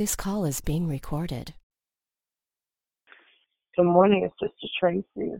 This call is being recorded. Good morning, it's Sister Tracy.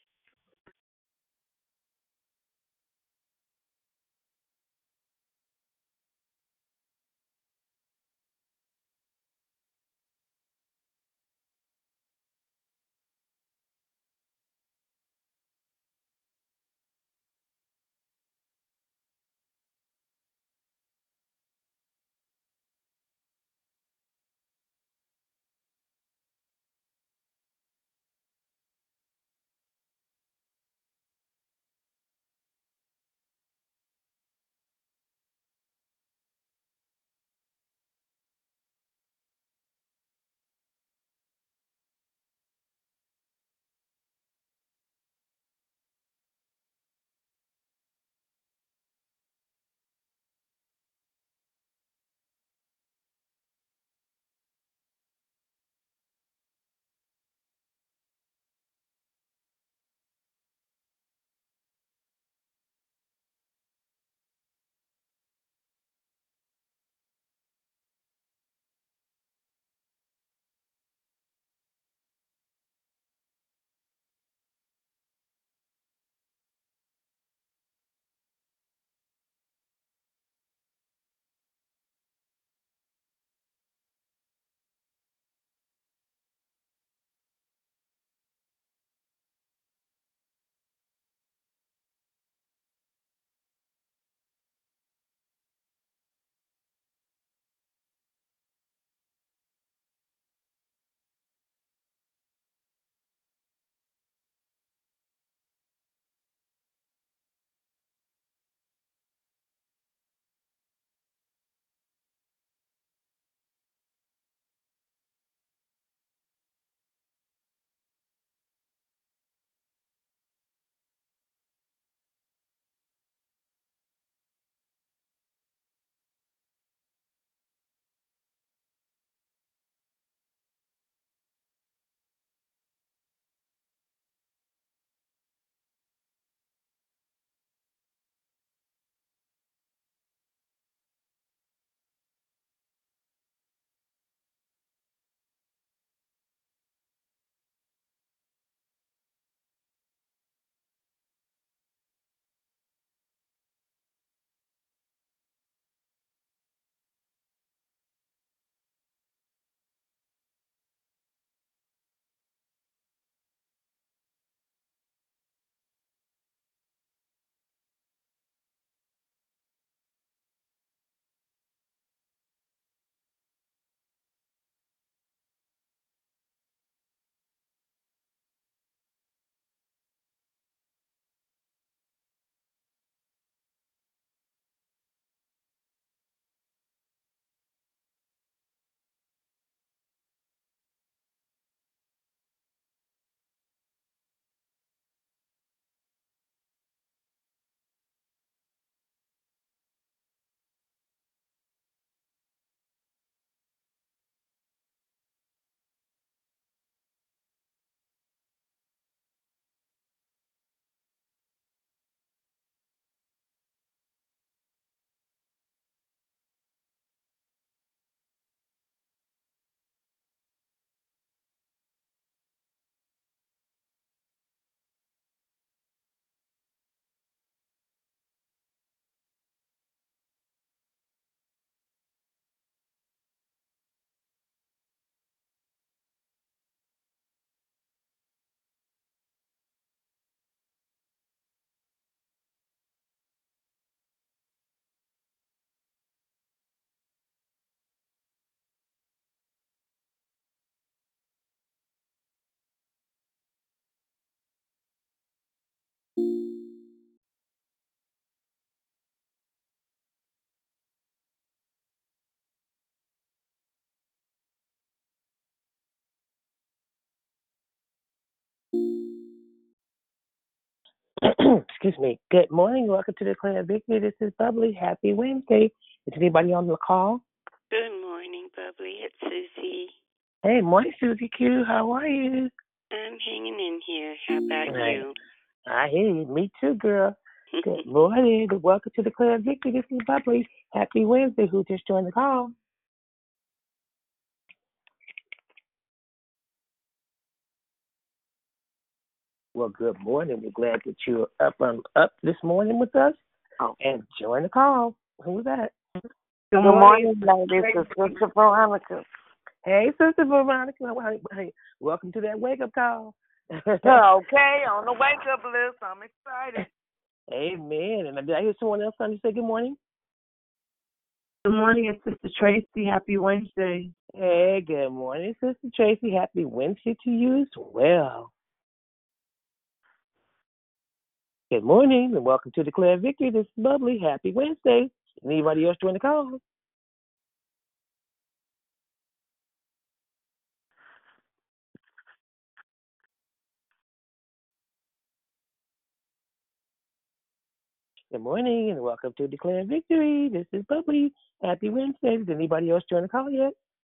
Excuse me. Good morning. Welcome to Declare Victory. This is Bubbly. Happy Wednesday. Is anybody on the call? Good morning, Bubbly. It's Susie. Hey, morning, Susie Q. How are you? I'm hanging in here. How about you? I hear you. Me too, girl. Good morning. Welcome to Declare Victory. This is Bubbly. Happy Wednesday. Who just joined the call? Well, good morning. We're glad that you're up this morning with us and join the call. Who's that? Good morning, ladies. It's Sister Veronica. Hey, Sister Veronica. Hey, welcome to that wake-up call. Okay, on the wake-up list. I'm excited. Amen. And did I hear someone else trying to say good morning? Good morning, it's Sister Tracy. Happy Wednesday. Hey, good morning, Sister Tracy. Happy Wednesday to you as well. Good morning and welcome to Declare Victory. This is Bubbly. Happy Wednesday. Anybody else join the call? Good morning and welcome to Declare Victory. This is Bubbly. Happy Wednesday. Did anybody else join the call yet?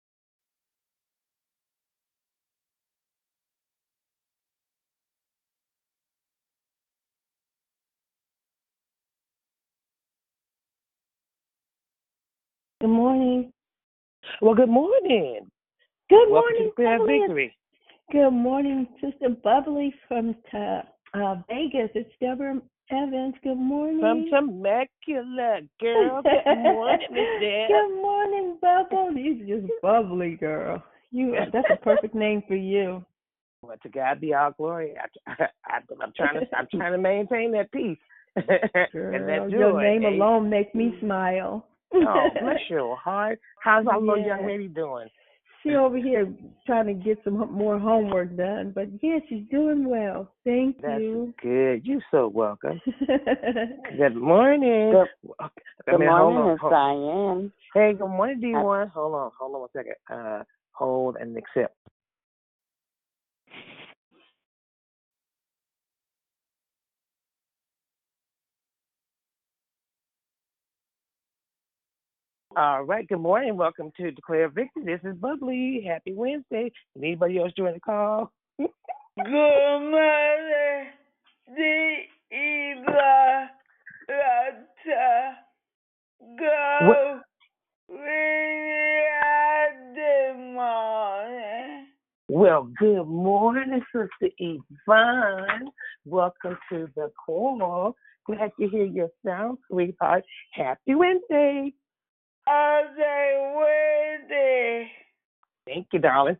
Good morning. Well, good morning. Good Welcome morning, to Declare Bubbly. Victory. Good morning, Sister Bubbly from Vegas. It's Deborah Evans. Good morning. From Temecula, girl. Good morning, Miss Deb. Good morning, Bubble. You're just bubbly, girl. That's a perfect name for you. Well, to God be all glory. I'm trying to maintain that peace. Girl, and that joy. your name alone makes me smile. Oh, bless your heart. How's our little young lady doing? She's over here trying to get some more homework done, but yeah, she's doing well. Thank you. That's good. You're so welcome. Good morning. Good morning, Miss Diane. Hey, good morning, D1. Hold on 1 second. Hold and accept. All right, good morning. Welcome to Declare Victory. This is Bubbly. Happy Wednesday. Anybody else join the call? Good morning, Eva Rata. Go morning. Well, good morning, Sister Yvonne. Welcome to the call. Glad to hear your sound, sweetheart. Happy Wednesday. Happy Wednesday. Thank you, darling.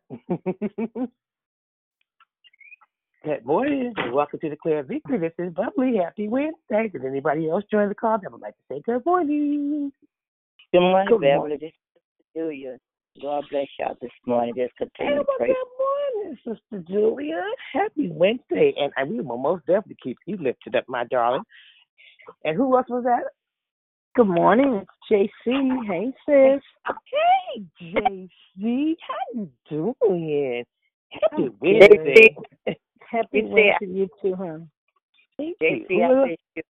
Good morning and welcome to Declare Victory. This is Bubbly. Happy Wednesday. Did anybody else join the call that would like to say good morning? Good morning, Good Beverly. morning. This is Julia. God bless y'all this morning. Just continue to pray. Good morning, Sister Julia. Happy Wednesday. And we will most definitely keep you lifted up, my darling. And who else was that? Good morning, it's JC. Hey, sis. Hey, JC. How you doing? Happy Wednesday. Happy Wednesday to you too, huh? Thank JC, you. I miss you.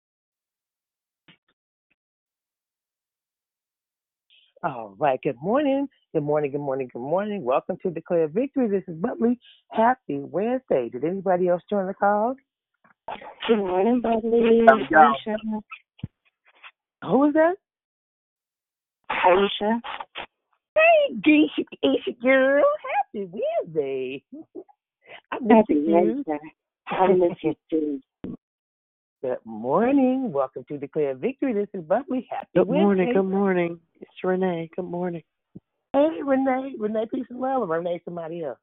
All right. Good morning. Good morning. Good morning. Good morning. Welcome to Declare Victory. This is Bubbly. Happy Wednesday. Did anybody else join the call? Good morning, Bubbly. Aisha. Who was that? Aisha. Hey, Geisha girl. Happy Wednesday. I miss Happy you. Wednesday. I miss you too. Good morning. Welcome to Declare Victory. This is Bubbly. Happy Wednesday. Good morning. It's Renee. Good morning. Hey, Renee. Renee, peace and love, or Renee, somebody else?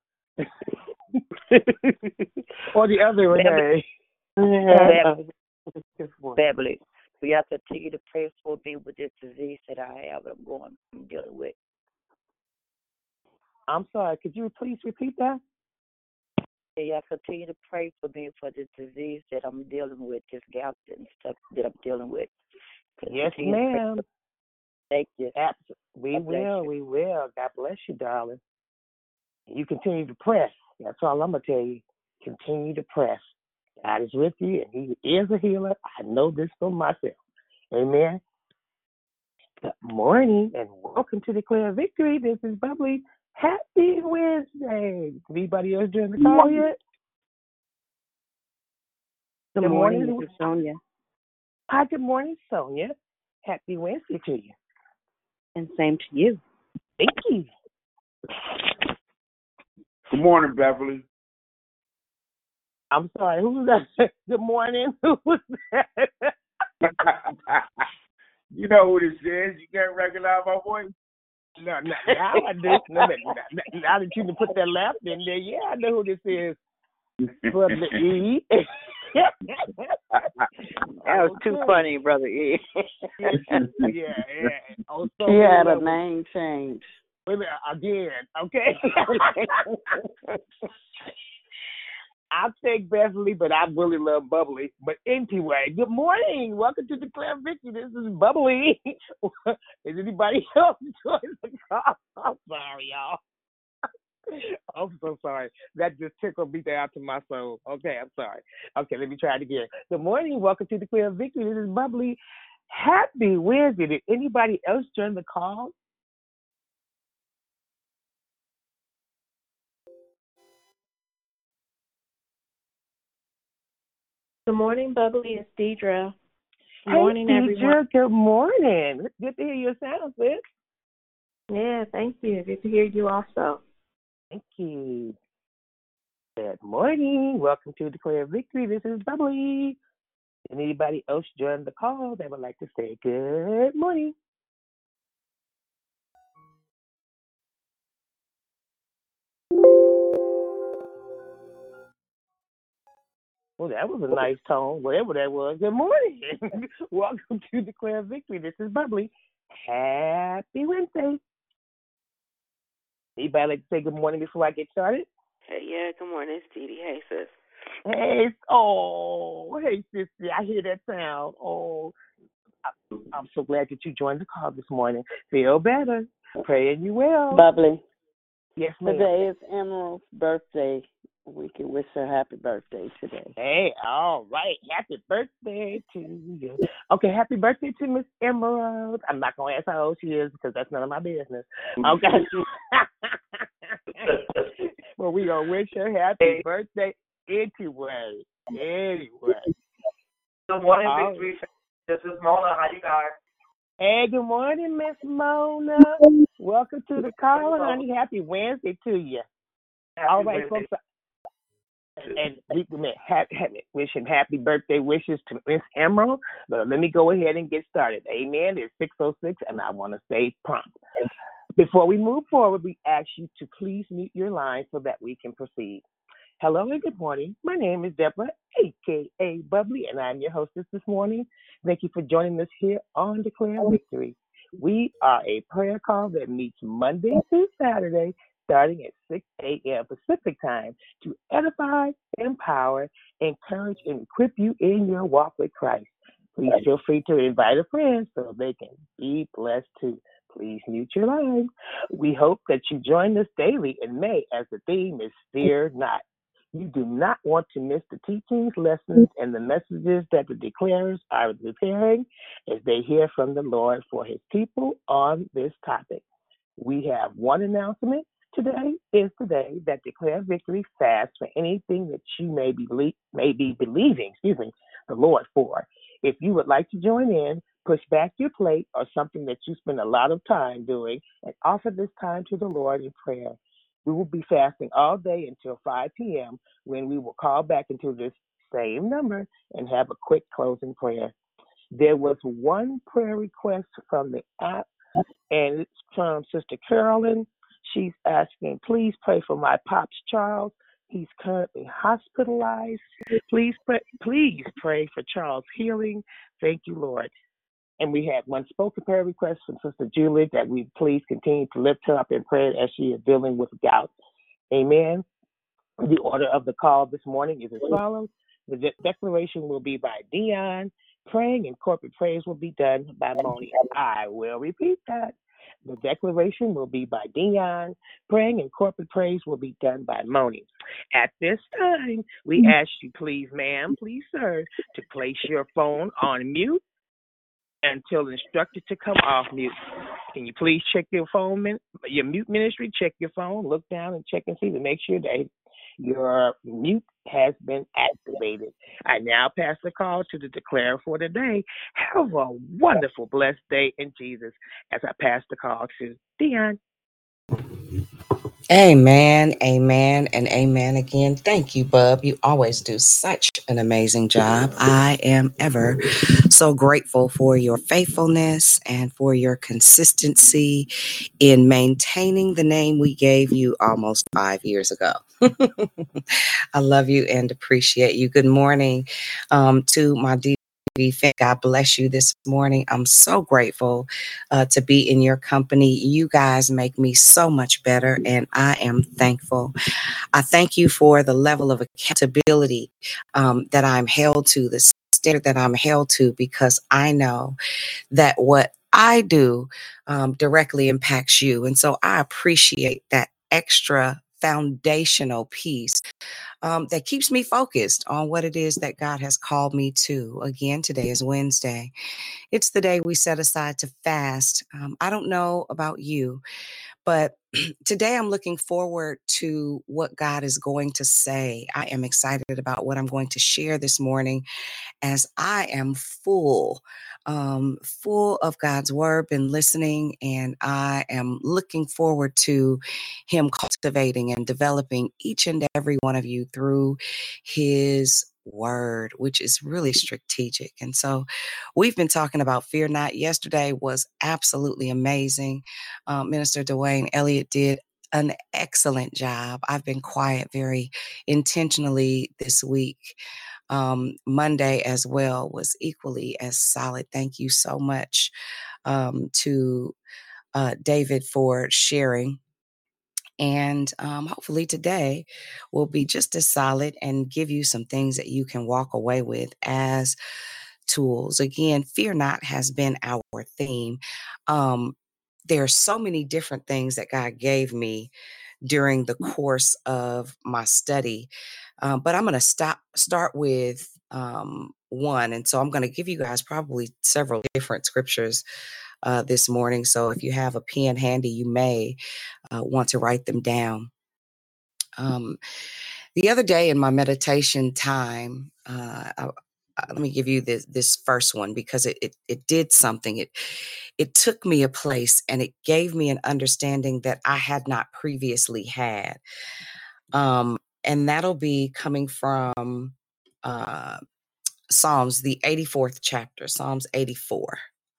Or the other Renee. Beverly, we have to continue to pray for me with this disease that I have and I'm dealing with. I'm sorry. Could you please repeat that? Yeah, continue to pray for me for this disease that I'm dealing with, this gout and stuff that I'm dealing with. Yes, ma'am. Thank you. We will. God bless you, darling. You continue to press. That's all I'm going to tell you. Continue to press. God is with you, and He is a healer. I know this for myself. Amen. Good morning, and welcome to Declare Victory. This is Bubbly. Happy Wednesday. Anybody else join the call yet? Good morning, this is Sonia. Hi, good morning, Sonia. Happy Wednesday to you. And same to you. Thank you. Good morning, Beverly. I'm sorry, who was that? Good morning. Who was that? You know who this is. You can't recognize my voice? No, now I do. No, now that you can put that laugh in there, yeah, I know who this is. Brother E. That was too funny, Brother E. Yeah. Oh, so He had a levels. name change. Wait a minute, again, okay? I'll take Beverly, but I really love Bubbly. But anyway, good morning. Welcome to Declare Victory. This is Bubbly. Is anybody else joining the call? I'm sorry, y'all. I'm so sorry. That just tickled me down to my soul. Okay, I'm sorry. Okay, let me try it again. Good morning. Welcome to Declare Victory. This is Bubbly. Happy Wednesday. Did anybody else join the call? Good morning, Bubbly. It's Deidre. Good Hey, morning, everyone. Deidre, good morning. Good to hear your sound, sis. Yeah, thank you. Good to hear you also. Thank you. Good morning. Welcome to Declare Victory. This is Bubbly. And anybody else join the call that would like to say good morning? Well, that was a nice tone, whatever that was. Good morning. Welcome to Declare Victory. This is Bubbly. Happy Wednesday. Anybody like to say good morning before I get started? Hey, yeah, good morning, it's Dee Dee. Hey, sis. Hey, sister, I hear that sound. Oh, I'm so glad that you joined the call this morning. Feel better. Praying you well. Bubbly. Yes, ma'am. Today is Emerald's birthday. We can wish her happy birthday today. Hey, all right. Happy birthday to you. Okay, happy birthday to Miss Emerald. I'm not going to ask how old she is because that's none of my business. Okay. Well, we going to wish her happy birthday anyway. Good morning, Victory. This is Mona. How you guys? Hey, good morning, Miss Mona. Welcome to the call, honey. Happy Wednesday to you. All right, folks. And we wishing happy birthday wishes to Miss Emerald. But let me go ahead and get started. Amen. It's 6:06, and I want to stay prompt. Before we move forward, we ask you to please mute your line so that we can proceed. Hello and good morning. My name is Deborah, a.k.a. Bubbly, and I'm your hostess this morning. Thank you for joining us here on Declare Victory. We are a prayer call that meets Monday through Saturday, starting at 6 a.m. Pacific time, to edify, empower, encourage, and equip you in your walk with Christ. Please feel free to invite a friend so they can be blessed too. Please mute your line. We hope that you join us daily in May as the theme is Fear Not. You do not want to miss the teachings, lessons, and the messages that the declarers are preparing as they hear from the Lord for his people on this topic. We have one announcement. Today is the day that Declare Victory fasts for anything that you may be believing the Lord for. If you would like to join in, push back your plate or something that you spend a lot of time doing and offer this time to the Lord in prayer. We will be fasting all day until 5 p.m. when we will call back into this same number and have a quick closing prayer. There was one prayer request from the app, and it's from Sister Carolyn. She's asking, please pray for my pops, Charles. He's currently hospitalized. Please pray for Charles' healing. Thank you, Lord. And we had one spoken prayer request from Sister Julie that we please continue to lift her up in prayer as she is dealing with gout. Amen. The order of the call this morning is as follows. The declaration will be by Dion. Praying and corporate praise will be done by Moni. I will repeat that. The declaration will be by Dion. Praying and corporate praise will be done by Moni. At this time, we ask you, please, ma'am, please, sir, to place your phone on mute until instructed to come off mute. Can you please check your phone, your mute ministry, check your phone, look down and check and see to make sure that your mute has been activated. I now pass the call to the declarer for today. Have a wonderful, blessed day in Jesus as I pass the call to Dion. Amen, amen, and amen again. Thank you, Bub. You always do such an amazing job. I am ever so grateful for your faithfulness and for your consistency in maintaining the name we gave you almost 5 years ago. I love you and appreciate you. Good morning to my dear. God bless you this morning. I'm so grateful to be in your company. You guys make me so much better, and I am thankful. I thank you for the level of accountability that I'm held to, the standard that I'm held to, because I know that what I do directly impacts you. And so I appreciate that extra foundational piece that keeps me focused on what it is that God has called me to. Again, today is Wednesday. It's the day we set aside to fast. I don't know about you, but today I'm looking forward to what God is going to say. I am excited about what I'm going to share this morning, as I am full of God's word, been listening, and I am looking forward to him cultivating and developing each and every one of you through his word, which is really strategic. And so we've been talking about fear not. Yesterday was absolutely amazing. Minister Dwayne Elliott did an excellent job. I've been quiet very intentionally this week. Monday as well was equally as solid. Thank you so much to David for sharing. And hopefully today will be just as solid and give you some things that you can walk away with as tools. Again, fear not has been our theme. There are so many different things that God gave me during the course of my study. But I'm going to start with one. And so I'm going to give you guys probably several different scriptures this morning. So if you have a pen handy, you may want to write them down. The other day in my meditation time, let me give you this first one, because it did something. It took me a place, and it gave me an understanding that I had not previously had. And that'll be coming from Psalms, the 84th chapter, Psalms 84.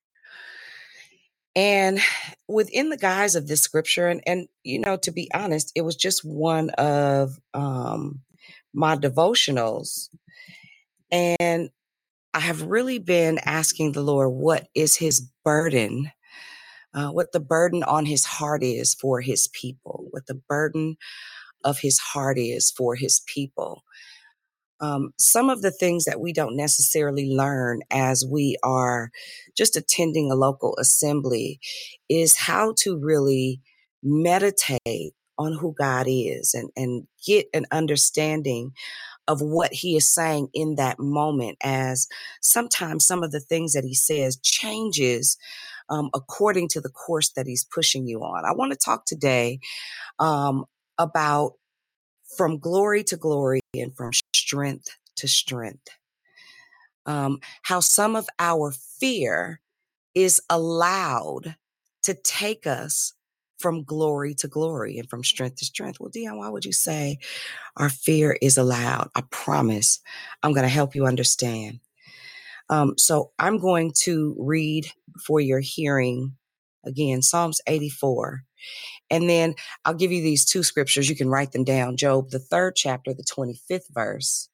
And within the guise of this scripture, and to be honest, it was just one of my devotionals. And I have really been asking the Lord, what is his burden? What the burden on his heart is for his people, what the burden of his heart is for his people. Some of the things that we don't necessarily learn as we are just attending a local assembly is how to really meditate on who God is, and get an understanding of what he is saying in that moment, as sometimes some of the things that he says changes according to the course that he's pushing you on. I want to talk today about from glory to glory and from strength to strength. How some of our fear is allowed to take us from glory to glory and from strength to strength. Well, Dion, why would you say our fear is allowed? I promise I'm going to help you understand. So I'm going to read for your hearing again, Psalms 84. And then I'll give you these two scriptures. You can write them down. Job, the 3rd chapter, the 25th verse.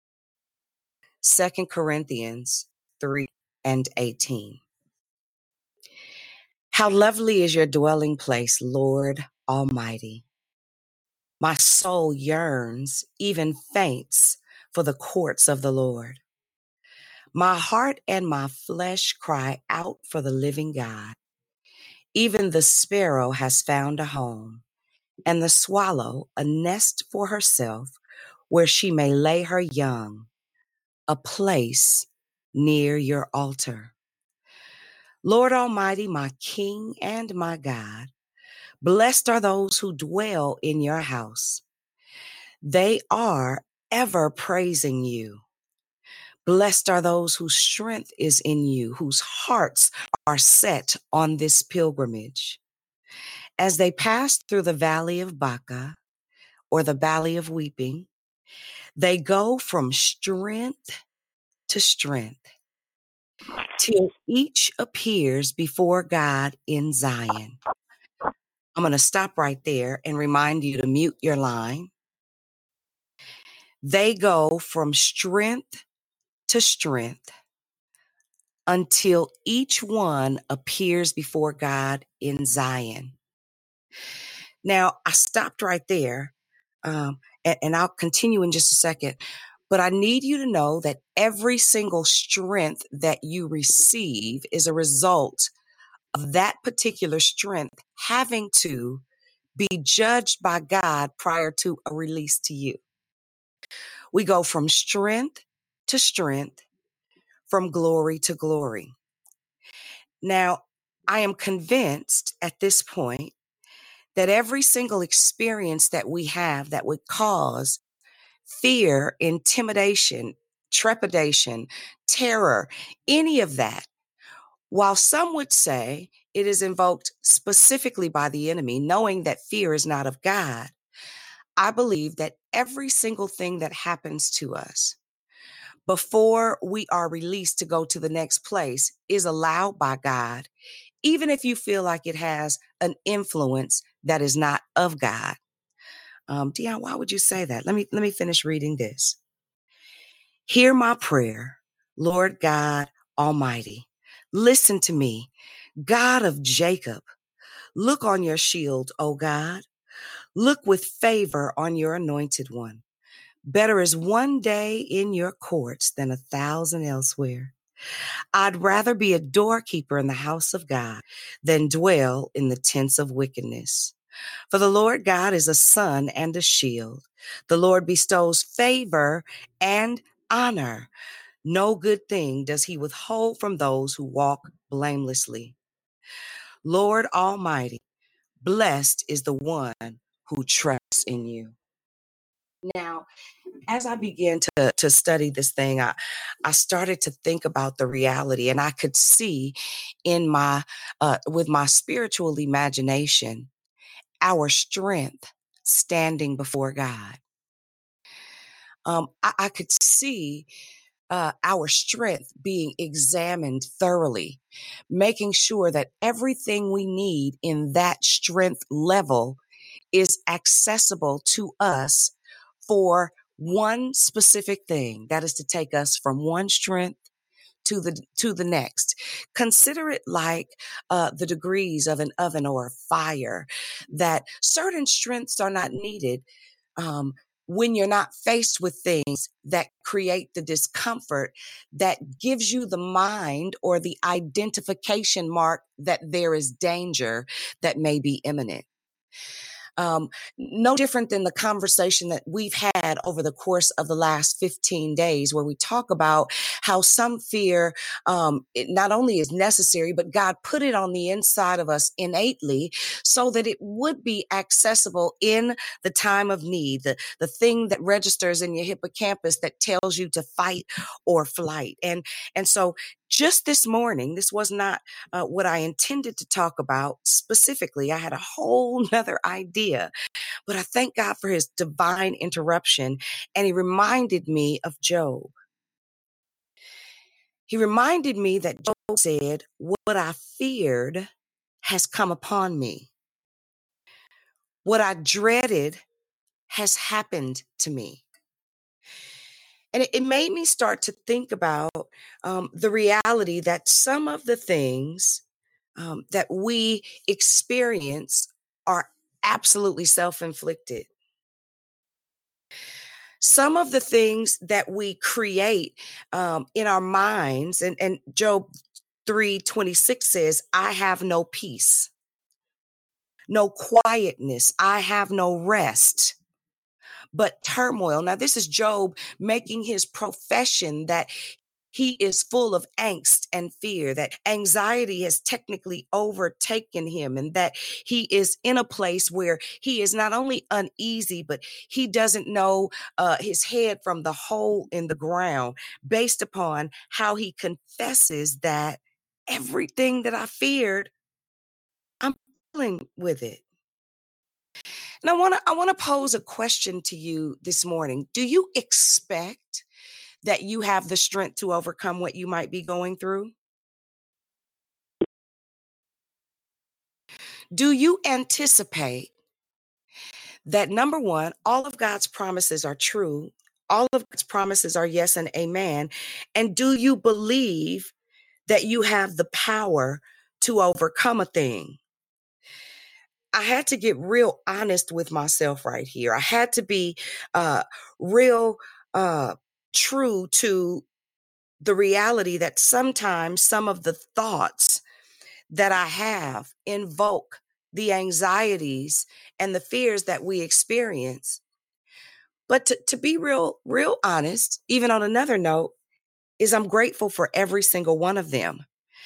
2 Corinthians 3:18. How lovely is your dwelling place, Lord Almighty. My soul yearns, even faints, for the courts of the Lord. My heart and my flesh cry out for the living God. Even the sparrow has found a home, and the swallow a nest for herself, where she may lay her young, a place near your altar. Lord Almighty, my King and my God, blessed are those who dwell in your house. They are ever praising you. Blessed are those whose strength is in you, whose hearts are set on this pilgrimage. As they passed through the valley of Baca, or the valley of weeping, they go from strength to strength till each appears before God in Zion. I'm going to stop right there and remind you to mute your line. They go from strength to strength until each one appears before God in Zion. Now, I stopped right there, and I'll continue in just a second. But I need you to know that every single strength that you receive is a result of that particular strength having to be judged by God prior to a release to you. We go from strength to strength, from glory to glory. Now, I am convinced at this point that every single experience that we have that would cause fear, intimidation, trepidation, terror, any of that, while some would say it is invoked specifically by the enemy, knowing that fear is not of God, I believe that every single thing that happens to us before we are released to go to the next place is allowed by God, even if you feel like it has an influence that is not of God. Dion, why would you say that? Let me finish reading this. Hear my prayer, Lord God Almighty. Listen to me, God of Jacob. Look on your shield, O God. Look with favor on your anointed one. Better is one day in your courts than 1,000 elsewhere. I'd rather be a doorkeeper in the house of God than dwell in the tents of wickedness. For the Lord God is a sun and a shield. The Lord bestows favor and honor. No good thing does he withhold from those who walk blamelessly. Lord Almighty, blessed is the one who trusts in you. Now, as I began to study this thing, I started to think about the reality, and I could see in my with my spiritual imagination our strength standing before God. I could see our strength being examined thoroughly, making sure that everything we need in that strength level is accessible to us for one specific thing, that is to take us from one strength to the next. Consider it like the degrees of an oven or a fire, that certain strengths are not needed when you're not faced with things that create the discomfort that gives you the mind or the identification mark that there is danger that may be imminent. No different than the conversation that we've had over the course of the last 15 days, where we talk about how some fear it not only is necessary, but God put it on the inside of us innately so that it would be accessible in the time of need, the thing that registers in your hippocampus that tells you to fight or flight. And so just this morning, this was not what I intended to talk about specifically. I had a whole nother idea, but I thank God for his divine interruption. And he reminded me of Job. He reminded me that Job said, what I feared has come upon me. What I dreaded has happened to me. And it made me start to think about the reality that some of the things that we experience are absolutely self-inflicted. Some of the things that we create in our minds, and Job 3:26 says, I have no peace, no quietness, I have no rest, but turmoil. Now, this is Job making his profession that he is full of angst and fear, that anxiety has technically overtaken him, and that he is in a place where he is not only uneasy, but he doesn't know his head from the hole in the ground, based upon how he confesses that everything that I feared, I'm dealing with it. And I want to pose a question to you this morning. Do you expect that you have the strength to overcome what you might be going through? Do you anticipate that, number one, all of God's promises are true? All of God's promises are yes and amen. And do you believe that you have the power to overcome a thing? I had to get real honest with myself right here. I had to be real true to the reality that sometimes some of the thoughts that I have invoke the anxieties and the fears that we experience. But to be real honest, even on another note, is I'm grateful for every single one of them.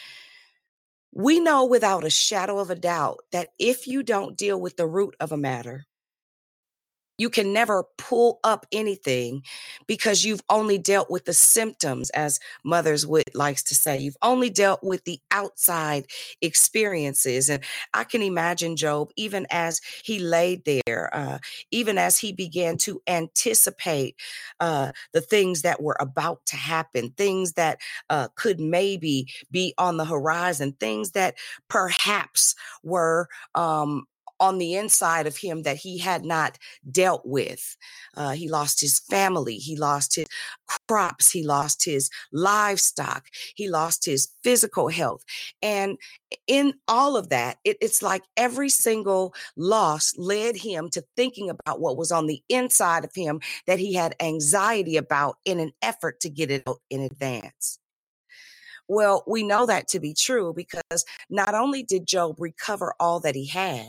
We know without a shadow of a doubt that if you don't deal with the root of a matter, you can never pull up anything because you've only dealt with the symptoms, as Mother's Wit likes to say. You've only dealt with the outside experiences. And I can imagine Job, even as he laid there, even as he began to anticipate the things that were about to happen, things that could maybe be on the horizon, things that perhaps were on the inside of him that he had not dealt with. He lost his family. He lost his crops. He lost his livestock. He lost his physical health. And in all of that, it's like every single loss led him to thinking about what was on the inside of him that he had anxiety about in an effort to get it out in advance. Well, we know that to be true because not only did Job recover all that he had,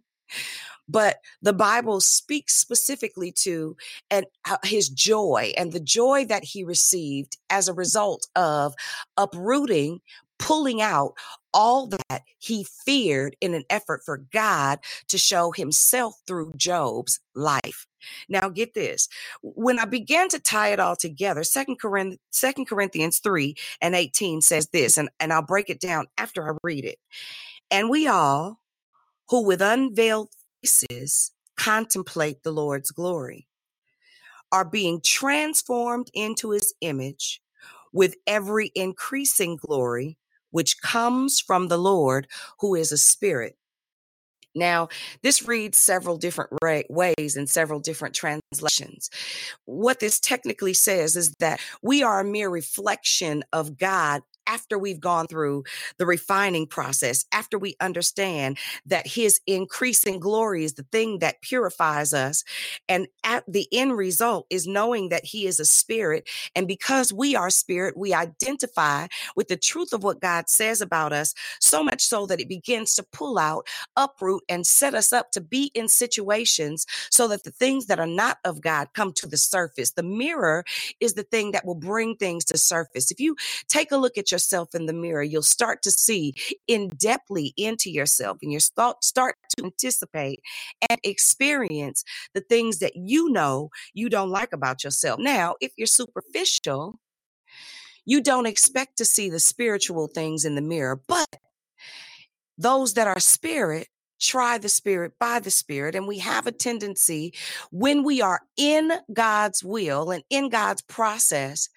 but the Bible speaks specifically to his joy and the joy that he received as a result of uprooting, pulling out all that he feared in an effort for God to show himself through Job's life. Now get this. When I began to tie it all together, 2 Corinthians 3:18 says this, and I'll break it down after I read it. And we all, who with unveiled faces contemplate the Lord's glory, are being transformed into his image with every increasing glory, which comes from the Lord, who is a spirit. Now, this reads several different ways in several different translations. What this technically says is that we are a mere reflection of God after we've gone through the refining process, after we understand that his increasing glory is the thing that purifies us. And at the end result is knowing that he is a spirit. And because we are spirit, we identify with the truth of what God says about us, so much so that it begins to pull out, uproot, and set us up to be in situations so that the things that are not of God come to the surface. The mirror is the thing that will bring things to surface. If you take a look at yourself in the mirror, you'll start to see in-depthly into yourself, and you start to anticipate and experience the things that you know you don't like about yourself. Now, if you're superficial, you don't expect to see the spiritual things in the mirror, but those that are spirit try the spirit by the spirit. And we have a tendency, when we are in God's will and in God's process,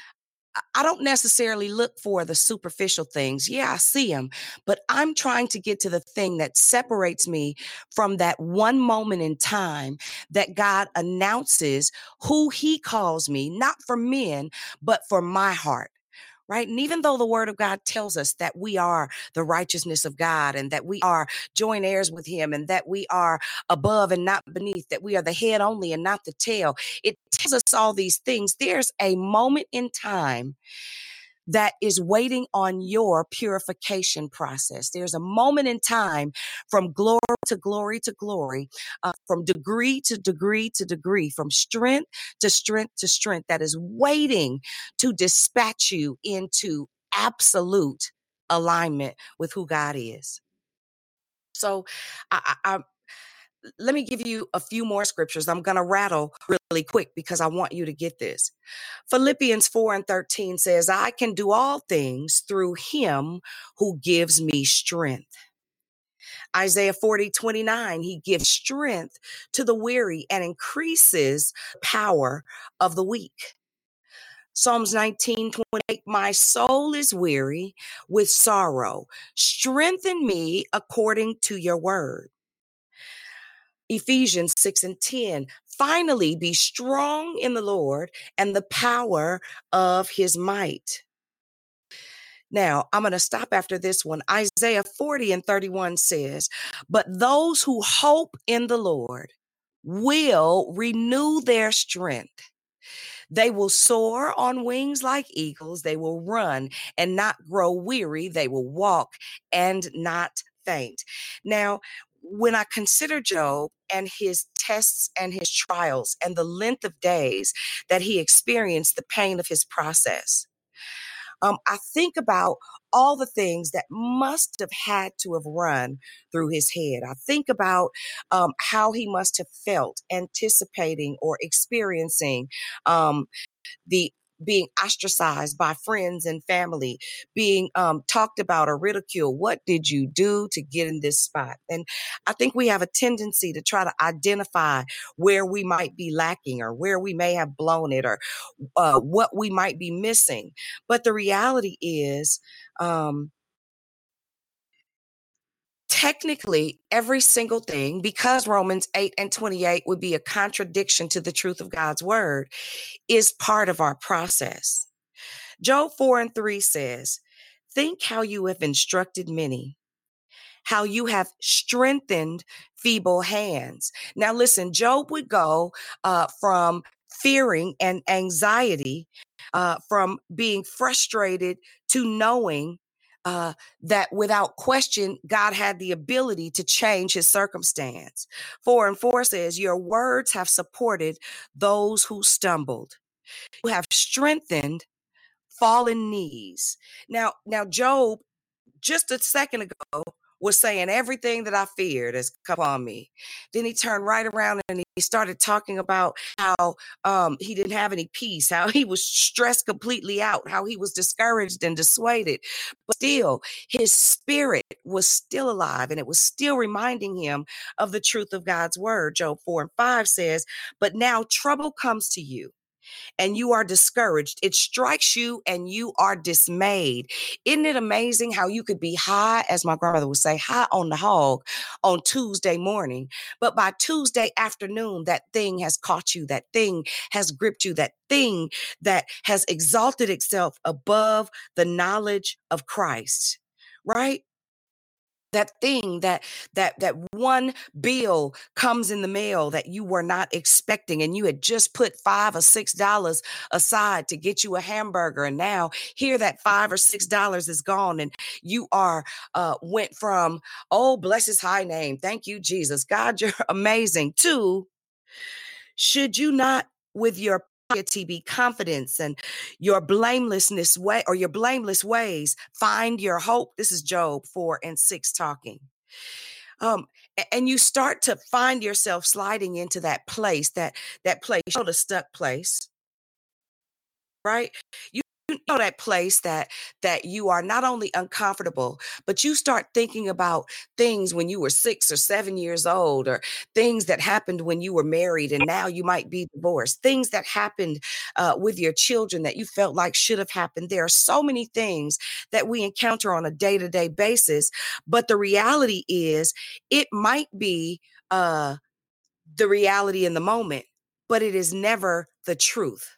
I don't necessarily look for the superficial things. Yeah, I see them, but I'm trying to get to the thing that separates me from that one moment in time that God announces who he calls me, not for men, but for my heart. Right. And even though the word of God tells us that we are the righteousness of God and that we are joint heirs with him and that we are above and not beneath, that we are the head only and not the tail, it tells us all these things. There's a moment in time that is waiting on your purification process. There's a moment in time from glory to glory to glory, from degree to degree to degree, from strength to strength to strength, that is waiting to dispatch you into absolute alignment with who God is. So let me give you a few more scriptures. I'm going to rattle really quick because I want you to get this. Philippians 4:13 says, I can do all things through him who gives me strength. Isaiah 40:29, he gives strength to the weary and increases power of the weak. Psalms 19:28, my soul is weary with sorrow. Strengthen me according to your word. Ephesians 6:10, finally be strong in the Lord and the power of his might. Now, I'm going to stop after this one. Isaiah 40:31 says, but those who hope in the Lord will renew their strength. They will soar on wings like eagles. They will run and not grow weary. They will walk and not faint. Now, when I consider Job and his tests and his trials and the length of days that he experienced the pain of his process, I think about all the things that must have had to have run through his head. I think about how he must have felt anticipating or experiencing the being ostracized by friends and family, being talked about or ridiculed. What did you do to get in this spot? And I think we have a tendency to try to identify where we might be lacking or where we may have blown it or what we might be missing. But the reality is, technically, every single thing, because Romans 8:28 would be a contradiction to the truth of God's word, is part of our process. Job 4:3 says, think how you have instructed many, how you have strengthened feeble hands. Now, listen, Job would go from fearing and anxiety, from being frustrated to knowing that without question, God had the ability to change his circumstance. 4:4 says, your words have supported those who stumbled. You have strengthened fallen knees. Now, Job, just a second ago, was saying everything that I feared has come on me. Then he turned right around and he started talking about how he didn't have any peace, how he was stressed completely out, how he was discouraged and dissuaded. But still, his spirit was still alive and it was still reminding him of the truth of God's word. Job 4:5 says, but now trouble comes to you and you are discouraged. It strikes you and you are dismayed. Isn't it amazing how you could be high, as my grandmother would say, high on the hog on Tuesday morning, but by Tuesday afternoon, that thing has caught you, that thing has gripped you, that thing that has exalted itself above the knowledge of Christ, right? That thing, that one bill comes in the mail that you were not expecting, and you had just put $5 or $6 aside to get you a hamburger, and now here that $5 or $6 is gone, and you are went from, oh, bless his high name, thank you, Jesus, God, you're amazing, to should you not with your piety be confidence and your blamelessness way or your blameless ways find your hope. This is Job 4:6 talking. And you start to find yourself sliding into that place, that place, the stuck place, right? You know that place that you are not only uncomfortable, but you start thinking about things when you were 6 or 7 years old, or things that happened when you were married and now you might be divorced, things that happened with your children that you felt like should have happened. There are so many things that we encounter on a day-to-day basis, but the reality is it might be the reality in the moment, but it is never the truth.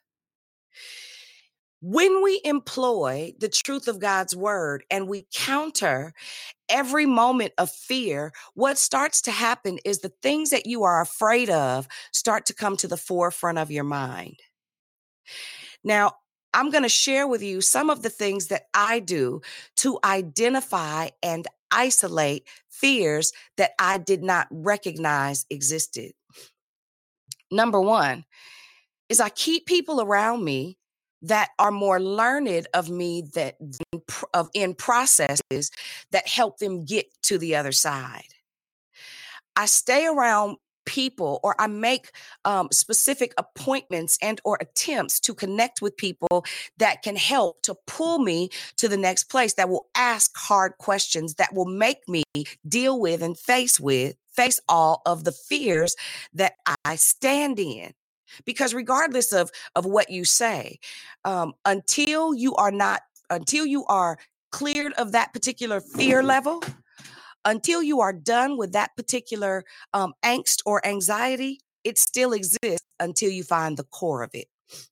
When we employ the truth of God's word and we counter every moment of fear, what starts to happen is the things that you are afraid of start to come to the forefront of your mind. Now, I'm going to share with you some of the things that I do to identify and isolate fears that I did not recognize existed. Number one is I keep people around me that are more learned of me in processes that help them get to the other side. I stay around people, or I make specific appointments and or attempts to connect with people that can help to pull me to the next place, that will ask hard questions, that will make me deal with and face all of the fears that I stand in. Because regardless of what you say, until you are cleared of that particular fear level, until you are done with that particular angst or anxiety, it still exists until you find the core of it.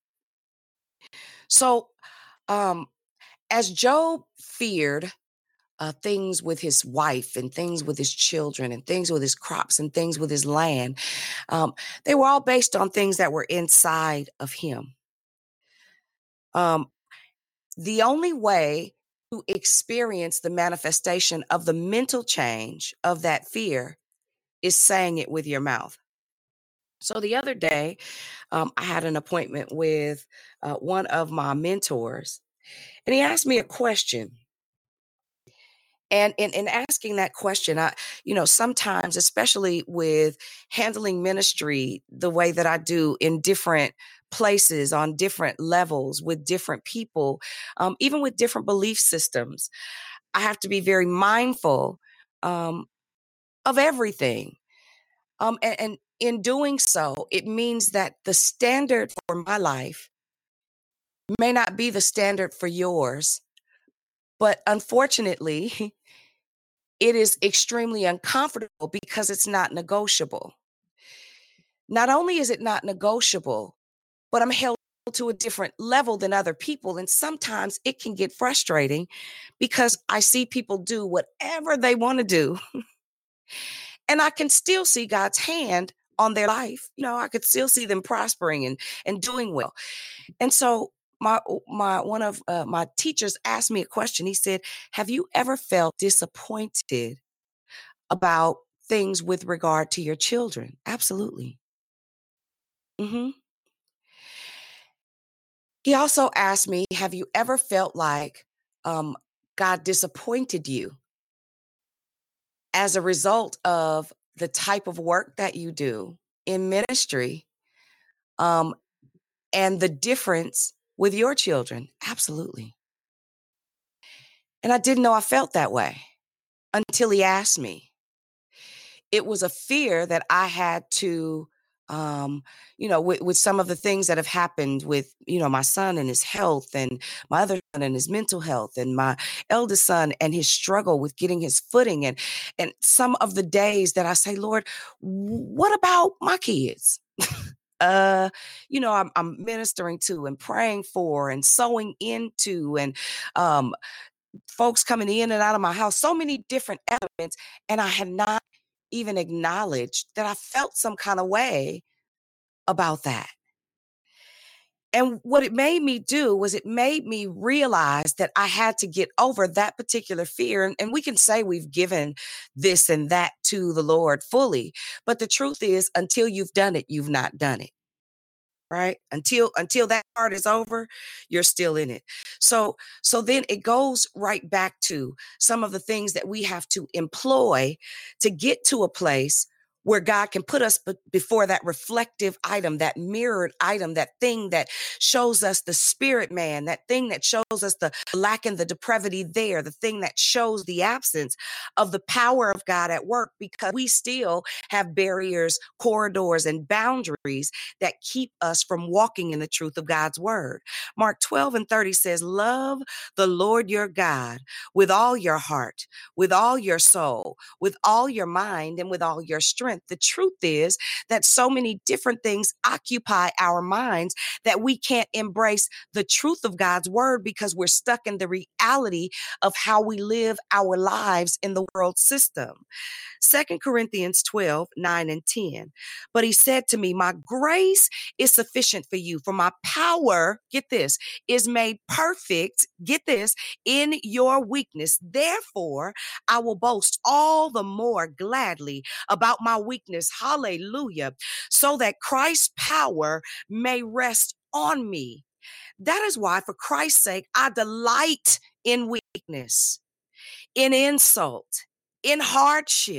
So as Job feared things with his wife and things with his children and things with his crops and things with his land, they were all based on things that were inside of him. The only way to experience the manifestation of the mental change of that fear is saying it with your mouth. So the other day, I had an appointment with one of my mentors, and he asked me a question. And in asking that question, sometimes, especially with handling ministry the way that I do in different places, on different levels, with different people, even with different belief systems, I have to be very mindful of everything. And in doing so, it means that the standard for my life may not be the standard for yours, but unfortunately, it is extremely uncomfortable because it's not negotiable. Not only is it not negotiable, but I'm held to a different level than other people. And sometimes it can get frustrating because I see people do whatever they want to do. And I can still see God's hand on their life. I could still see them prospering and doing well. And so one of my teachers asked me a question. He said, have you ever felt disappointed about things with regard to your children? Absolutely. He also asked me, have you ever felt like God disappointed you as a result of the type of work that you do in ministry, and the difference with your children? Absolutely. And I didn't know I felt that way until he asked me. It was a fear that I had to, with some of the things that have happened with, my son and his health, and my other son and his mental health, and my eldest son and his struggle with getting his footing, and some of the days that I say, Lord, what about my kids? I'm ministering to and praying for and sowing into, and folks coming in and out of my house, so many different elements. And I had not even acknowledged that I felt some kind of way about that. And what it made me do was it made me realize that I had to get over that particular fear. And we can say we've given this and that to the Lord fully, but the truth is, until you've done it, you've not done it. Right? Until that part is over, you're still in it. So then it goes right back to some of the things that we have to employ to get to a place where God can put us before that reflective item, that mirrored item, that thing that shows us the spirit man, that thing that shows us the lack and the depravity there, the thing that shows the absence of the power of God at work, because we still have barriers, corridors, and boundaries that keep us from walking in the truth of God's word. Mark 12:30 says, love the Lord your God with all your heart, with all your soul, with all your mind, and with all your strength. The truth is that so many different things occupy our minds that we can't embrace the truth of God's word because we're stuck in the reality of how we live our lives in the world system. 2 Corinthians 12:9-10. But he said to me, my grace is sufficient for you, for my power, get this, is made perfect, get this, in your weakness. Therefore, I will boast all the more gladly about my weakness. Hallelujah. So that Christ's power may rest on me. That is why, for Christ's sake, I delight in weakness, in insult, in hardship,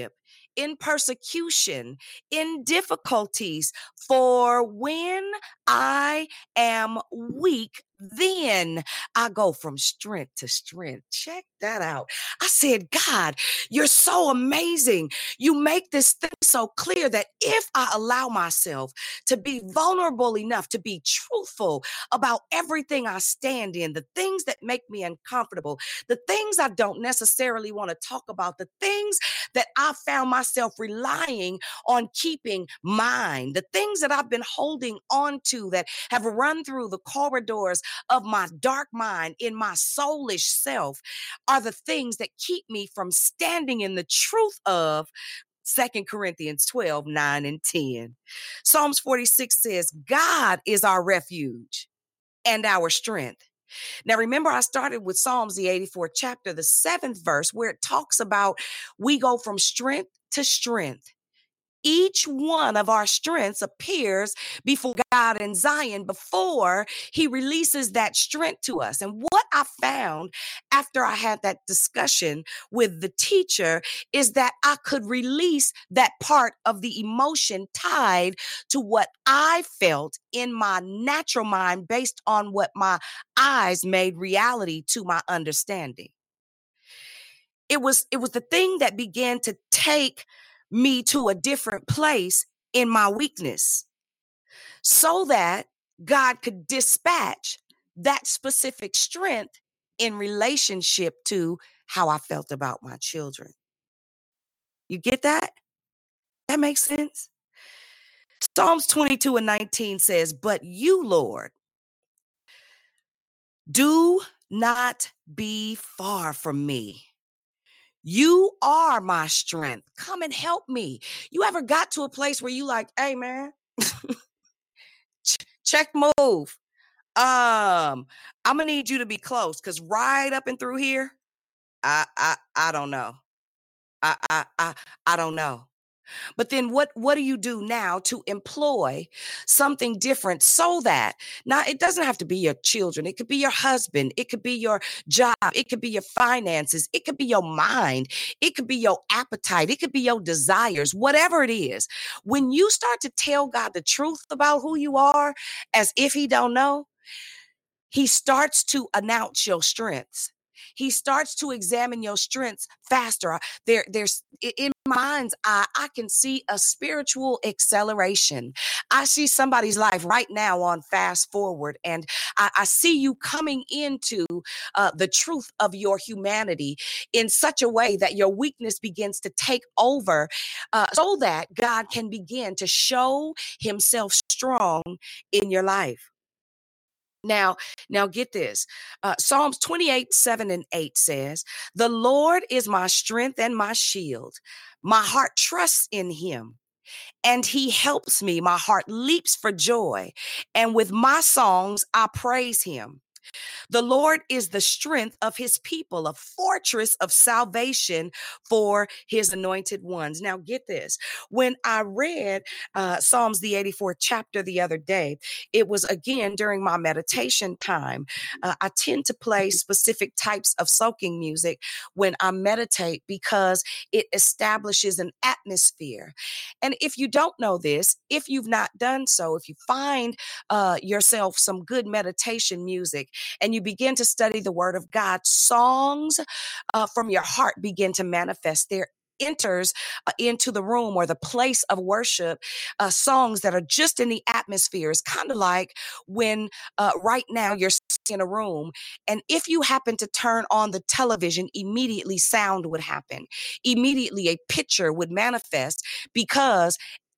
in persecution, in difficulties. For when I am weak, then I go from strength to strength. Check that out. I said, God, you're so amazing. You make this thing so clear that if I allow myself to be vulnerable enough to be truthful about everything I stand in, the things that make me uncomfortable, the things I don't necessarily want to talk about, the things that I found myself relying on keeping mine, the things that I've been holding on to that have run through the corridors of my dark mind in my soulish self are the things that keep me from standing in the truth of 2 Corinthians 12, 9 and 10. Psalms 46 says, God is our refuge and our strength. Now, remember, I started with Psalms, the 84th chapter, the 7th verse, where it talks about we go from strength to strength. Each one of our strengths appears before God in Zion before he releases that strength to us. And what I found after I had that discussion with the teacher is that I could release that part of the emotion tied to what I felt in my natural mind based on what my eyes made reality to my understanding. It was the thing that began to take me to a different place in my weakness so that God could dispatch that specific strength in relationship to how I felt about my children. You get that? That makes sense? Psalms 22 and 19 says, but you, Lord, do not be far from me. You are my strength. Come and help me. You ever got to a place where you like, hey man, check move. I'm gonna need you to be close because right up and through here, I don't know. I don't know. But then what do you do now to employ something different so that now it doesn't have to be your children. It could be your husband. It could be your job. It could be your finances. It could be your mind. It could be your appetite. It could be your desires, whatever it is. When you start to tell God the truth about who you are as if he don't know, he starts to announce your strengths. He starts to examine your strengths faster. There's in my mind's eye, I can see a spiritual acceleration. I see somebody's life right now on fast forward, and I see you coming into the truth of your humanity in such a way that your weakness begins to take over so that God can begin to show himself strong in your life. Now get this. Psalms 28, 7 and 8 says, the Lord is my strength and my shield. My heart trusts in him and he helps me. My heart leaps for joy. And with my songs, I praise him. The Lord is the strength of his people, a fortress of salvation for his anointed ones. Now get this. When I read Psalms, the 84th chapter the other day, it was again during my meditation time. I tend to play specific types of soaking music when I meditate because it establishes an atmosphere. And if you don't know this, if you've not done so, if you find yourself some good meditation music and you begin to study the word of God, songs from your heart begin to manifest. There enters into the room or the place of worship, songs that are just in the atmosphere. It's kind of like when right now you're in a room, and if you happen to turn on the television, immediately sound would happen. Immediately a picture would manifest because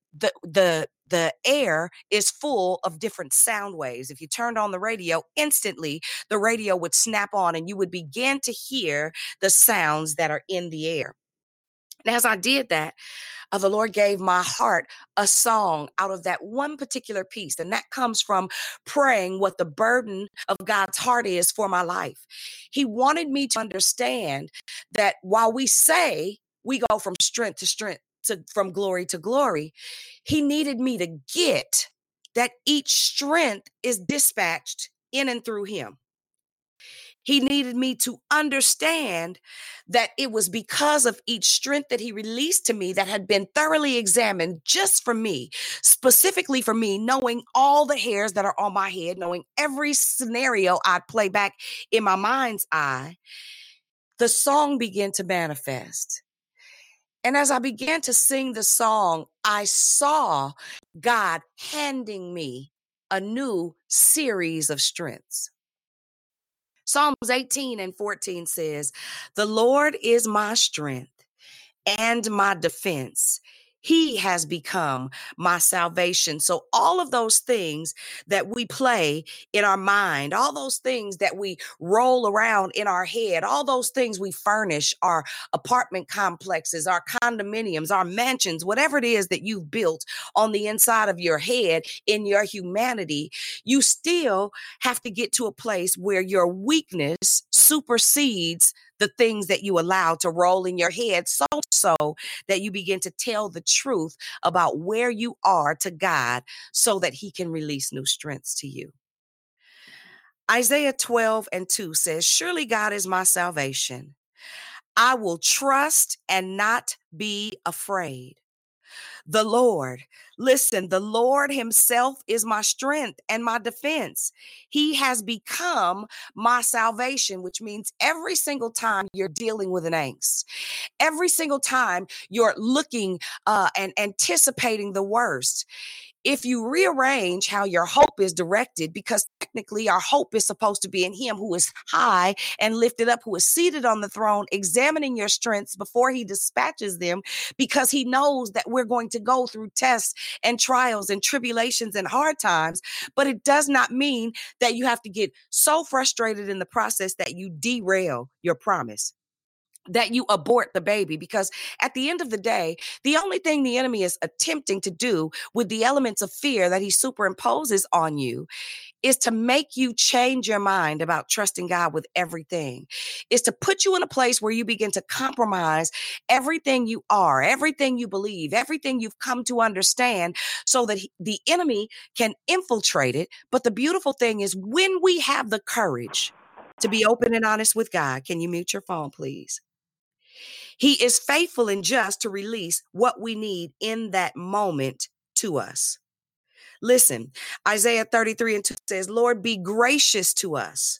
the air is full of different sound waves. If you turned on the radio, instantly the radio would snap on and you would begin to hear the sounds that are in the air. And as I did that, the Lord gave my heart a song out of that one particular piece. And that comes from praying what the burden of God's heart is for my life. He wanted me to understand that while we say we go from strength to strength, from glory to glory, he needed me to get that each strength is dispatched in and through him. He needed me to understand that it was because of each strength that he released to me that had been thoroughly examined just for me, specifically for me, knowing all the hairs that are on my head, knowing every scenario I'd play back in my mind's eye. The song began to manifest. And as I began to sing the song, I saw God handing me a new series of strengths. Psalms 18:14 says, "The Lord is my strength and my defense. He has become my salvation." So all of those things that we play in our mind, all those things that we roll around in our head, all those things we furnish, our apartment complexes, our condominiums, our mansions, whatever it is that you've built on the inside of your head in your humanity, you still have to get to a place where your weakness supersedes the things that you allow to roll in your head, so that you begin to tell the truth about where you are to God so that he can release new strengths to you. Isaiah 12:2 says, "Surely God is my salvation. I will trust and not be afraid. The Lord, listen, the Lord himself is my strength and my defense. He has become my salvation," which means every single time you're dealing with an angst, every single time you're looking and anticipating the worst, if you rearrange how your hope is directed, because technically our hope is supposed to be in him who is high and lifted up, who is seated on the throne, examining your strengths before he dispatches them, because he knows that we're going to go through tests and trials and tribulations and hard times. But it does not mean that you have to get so frustrated in the process that you derail your promise, that you abort the baby, because at the end of the day, the only thing the enemy is attempting to do with the elements of fear that he superimposes on you is to make you change your mind about trusting God with everything, is to put you in a place where you begin to compromise everything you are, everything you believe, everything you've come to understand, so that the enemy can infiltrate it. But the beautiful thing is, when we have the courage to be open and honest with God, can you mute your phone, please? He is faithful and just to release what we need in that moment to us. Listen, Isaiah 33:2 says, "Lord, be gracious to us.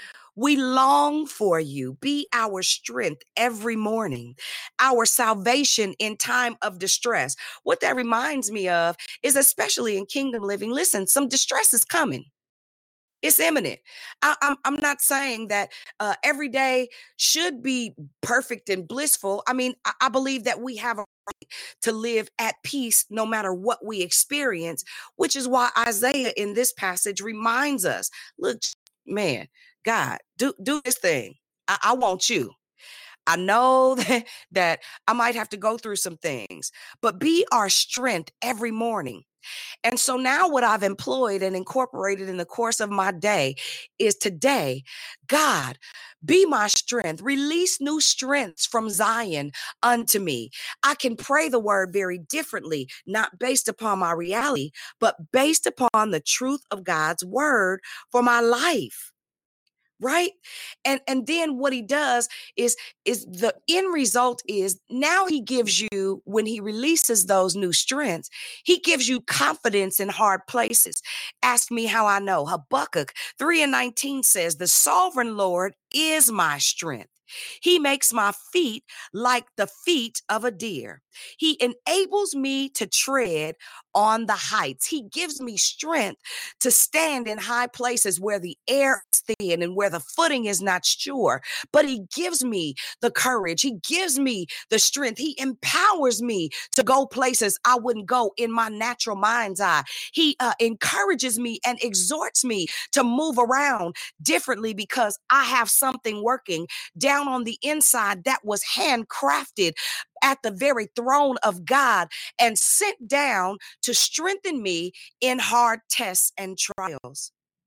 We long for you. Be our strength every morning, our salvation in time of distress." What that reminds me of is, especially in kingdom living, listen, some distress is coming. It's imminent. I'm not saying that every day should be perfect and blissful. I mean, I believe that we have a right to live at peace no matter what we experience, which is why Isaiah in this passage reminds us, look, man, God, do this thing. I want you. I know that I might have to go through some things, but be our strength every morning. And so now what I've employed and incorporated in the course of my day is today, God, be my strength. Release new strengths from Zion unto me. I can pray the word very differently, not based upon my reality, but based upon the truth of God's word for my life. Right? And then what he does is the end result is, now he gives you, when he releases those new strengths, he gives you confidence in hard places. Ask me how I know. Habakkuk 3:19 says, "The sovereign Lord is my strength. He makes my feet like the feet of a deer. He enables me to tread on the heights." He gives me strength to stand in high places where the air is thin and where the footing is not sure. But he gives me the courage. He gives me the strength. He empowers me to go places I wouldn't go in my natural mind's eye. He encourages me and exhorts me to move around differently, because I have something working down on the inside that was handcrafted at the very throne of God and sent down to strengthen me in hard tests and trials.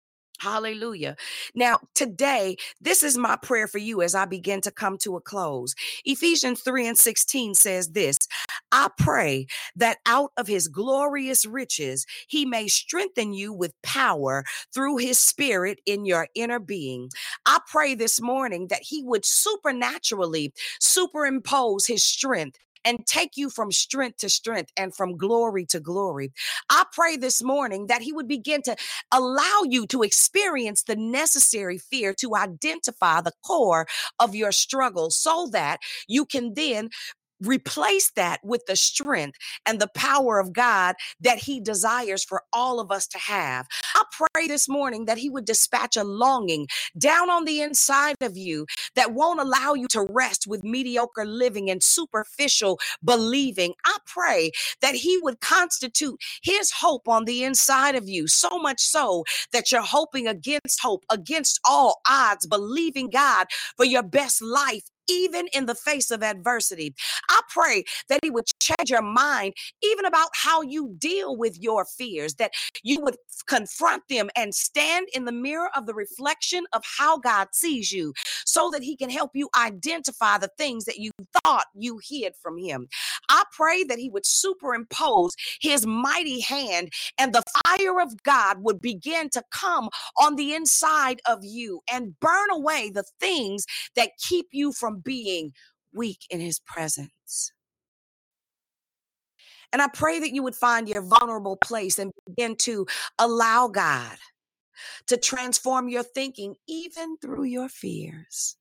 Hallelujah. Now, today, this is my prayer for you as I begin to come to a close. Ephesians 3:16 says this: I pray that out of his glorious riches, he may strengthen you with power through his spirit in your inner being. I pray this morning that he would supernaturally superimpose his strength and take you from strength to strength and from glory to glory. I pray this morning that he would begin to allow you to experience the necessary fear to identify the core of your struggle so that you can then replace that with the strength and the power of God that he desires for all of us to have. I pray this morning that he would dispatch a longing down on the inside of you that won't allow you to rest with mediocre living and superficial believing. I pray that he would constitute his hope on the inside of you, so much so that you're hoping against hope, against all odds, believing God for your best life, even in the face of adversity. I pray that he would change your mind even about how you deal with your fears, that you would confront them and stand in the mirror of the reflection of how God sees you so that he can help you identify the things that you thought you hid from him. I pray that he would superimpose his mighty hand and the fire of God would begin to come on the inside of you and burn away the things that keep you from being weak in his presence. And I pray that you would find your vulnerable place and begin to allow God to transform your thinking even through your fears.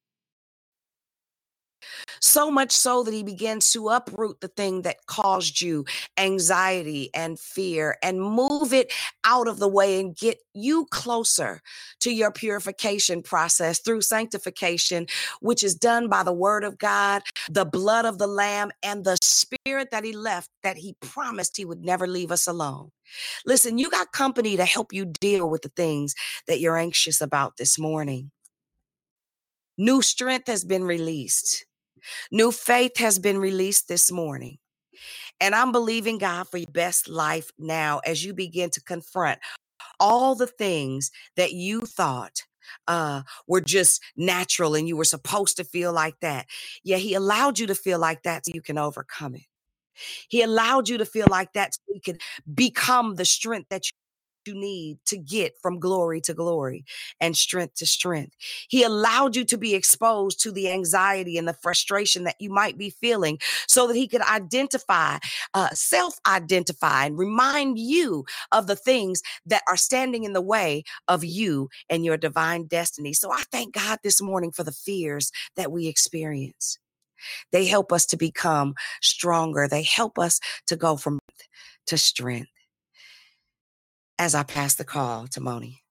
So much so that he begins to uproot the thing that caused you anxiety and fear and move it out of the way and get you closer to your purification process through sanctification, which is done by the word of God, the blood of the Lamb, and the spirit that he left, that he promised he would never leave us alone. Listen, you got company to help you deal with the things that you're anxious about this morning. New strength has been released. New faith has been released this morning. And I'm believing God for your best life now as you begin to confront all the things that you thought were just natural and you were supposed to feel like that. Yeah, he allowed you to feel like that so you can overcome it. He allowed you to feel like that so you could become the strength that you need to get from glory to glory and strength to strength. He allowed you to be exposed to the anxiety and the frustration that you might be feeling so that he could identify, self-identify and remind you of the things that are standing in the way of you and your divine destiny. So I thank God this morning for the fears that we experience. They help us to become stronger. They help us to go from strength to strength. As I pass the call to Moni.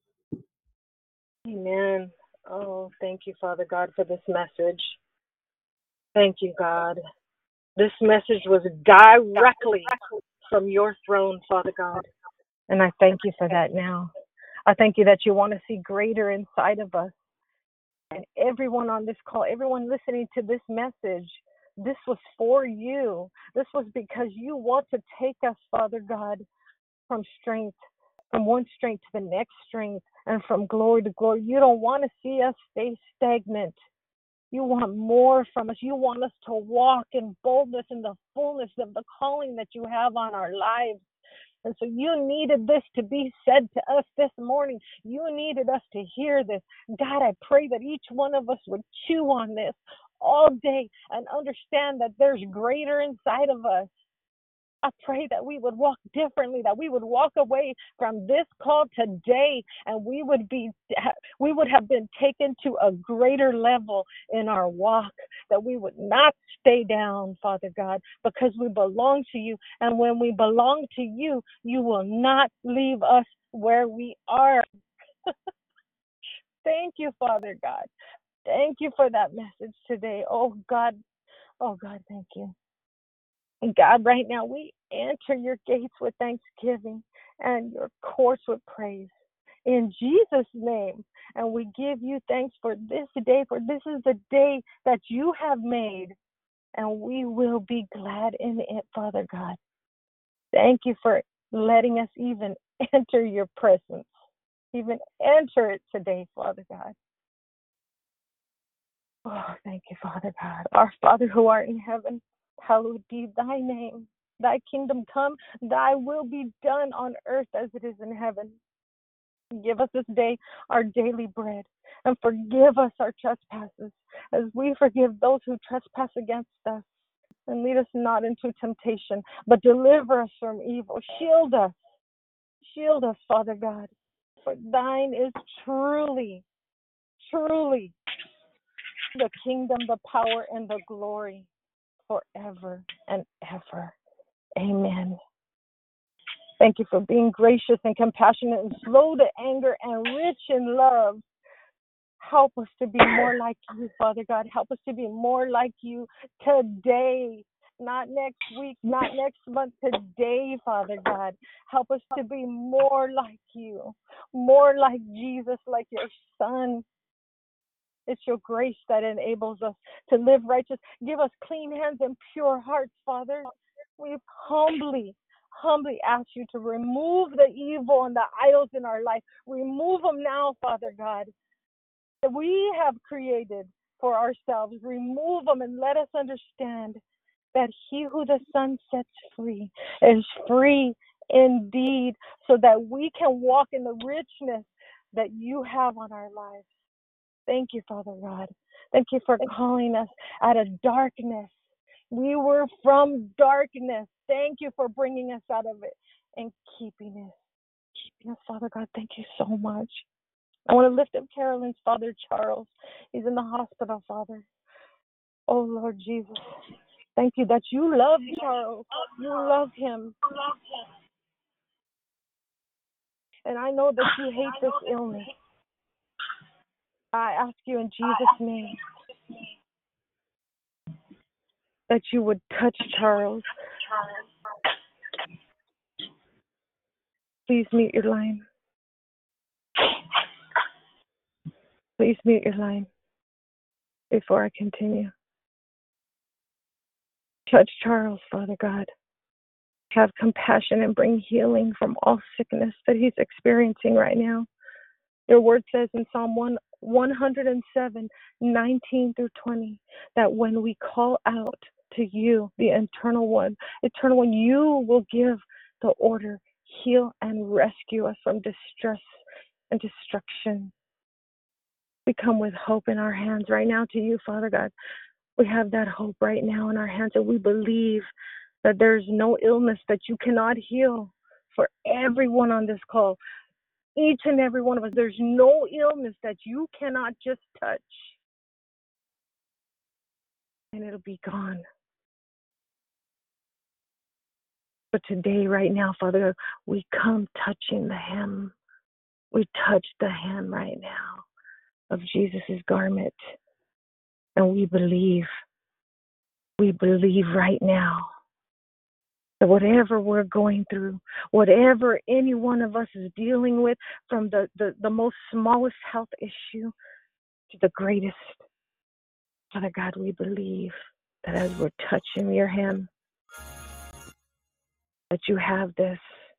Amen. Oh, thank you, Father God, for this message. Thank you, God. This message was directly from your throne, Father God. And I thank you for that now. I thank you that you want to see greater inside of us. And everyone on this call, everyone listening to this message, this was for you. This was because you want to take us, Father God, from strength, from one strength to the next strength, and from glory to glory. You don't want to see us stay stagnant. You want more from us. You want us to walk in boldness in the fullness of the calling that you have on our lives. And so you needed this to be said to us this morning. You needed us to hear this. God, I pray that each one of us would chew on this all day and understand that there's greater inside of us. I pray that we would walk differently, that we would walk away from this call today and we would have been taken to a greater level in our walk, that we would not stay down, Father God, because we belong to you. And when we belong to you, you will not leave us where we are. Thank you, Father God. Thank you for that message today. Oh God, thank you. And God, right now we enter your gates with thanksgiving and your courts with praise. In Jesus' name. And we give you thanks for this day, for this is the day that you have made. And we will be glad in it, Father God. Thank you for letting us even enter your presence. even enter it today, Father God. Oh, thank you, Father God. Our Father who art in heaven, hallowed be thy name. Thy kingdom come, thy will be done on earth as it is in heaven. Give us this day our daily bread, and forgive us our trespasses, as we forgive those who trespass against us. And lead us not into temptation, but deliver us from evil. Shield us, Father God. For thine is truly, truly the kingdom, the power, and the glory forever and ever. Amen. Thank you for being gracious and compassionate and slow to anger and rich in love. Help us to be more like you, Father God. Help us to be more like you today, not next week, not next month, today, Father God. Help us to be more like you, more like Jesus, like your Son. It's your grace that enables us to live righteous. Give us clean hands and pure hearts, Father. We humbly ask you to remove the evil and the idols in our life. Remove them now, Father God, that we have created for ourselves. Remove them and let us understand that he who the Son sets free is free indeed, so that we can walk in the richness that you have on our lives. Thank you, Father God. Thank you for calling us out of darkness. We were from darkness. Thank you for bringing us out of it and keeping us, Father God. Thank you so much. I want to lift up Carolyn's father, Charles. He's in the hospital, Father. Oh, Lord Jesus. Thank you that you love Charles. You love him. And I know that you hate this illness. I ask you in Jesus' name that you would touch Charles. Please mute your line. Please mute your line before I continue. Touch Charles, Father God. Have compassion and bring healing from all sickness that he's experiencing right now. Your word says in Psalm 107, 19 through 20, that when we call out to you, the eternal one, you will give the order, heal and rescue us from distress and destruction. We come with hope in our hands right now to you, Father God. We have that hope right now in our hands, and we believe that there's no illness that you cannot heal for everyone on this call. Each and every one of us, there's no illness that you cannot just touch, and it'll be gone. But today, right now, Father, we come touching the hem. We touch the hem right now of Jesus' garment, and we believe right now that whatever we're going through, whatever any one of us is dealing with, from the most smallest health issue to the greatest, Father God, we believe that as we're touching your hem, that you have this.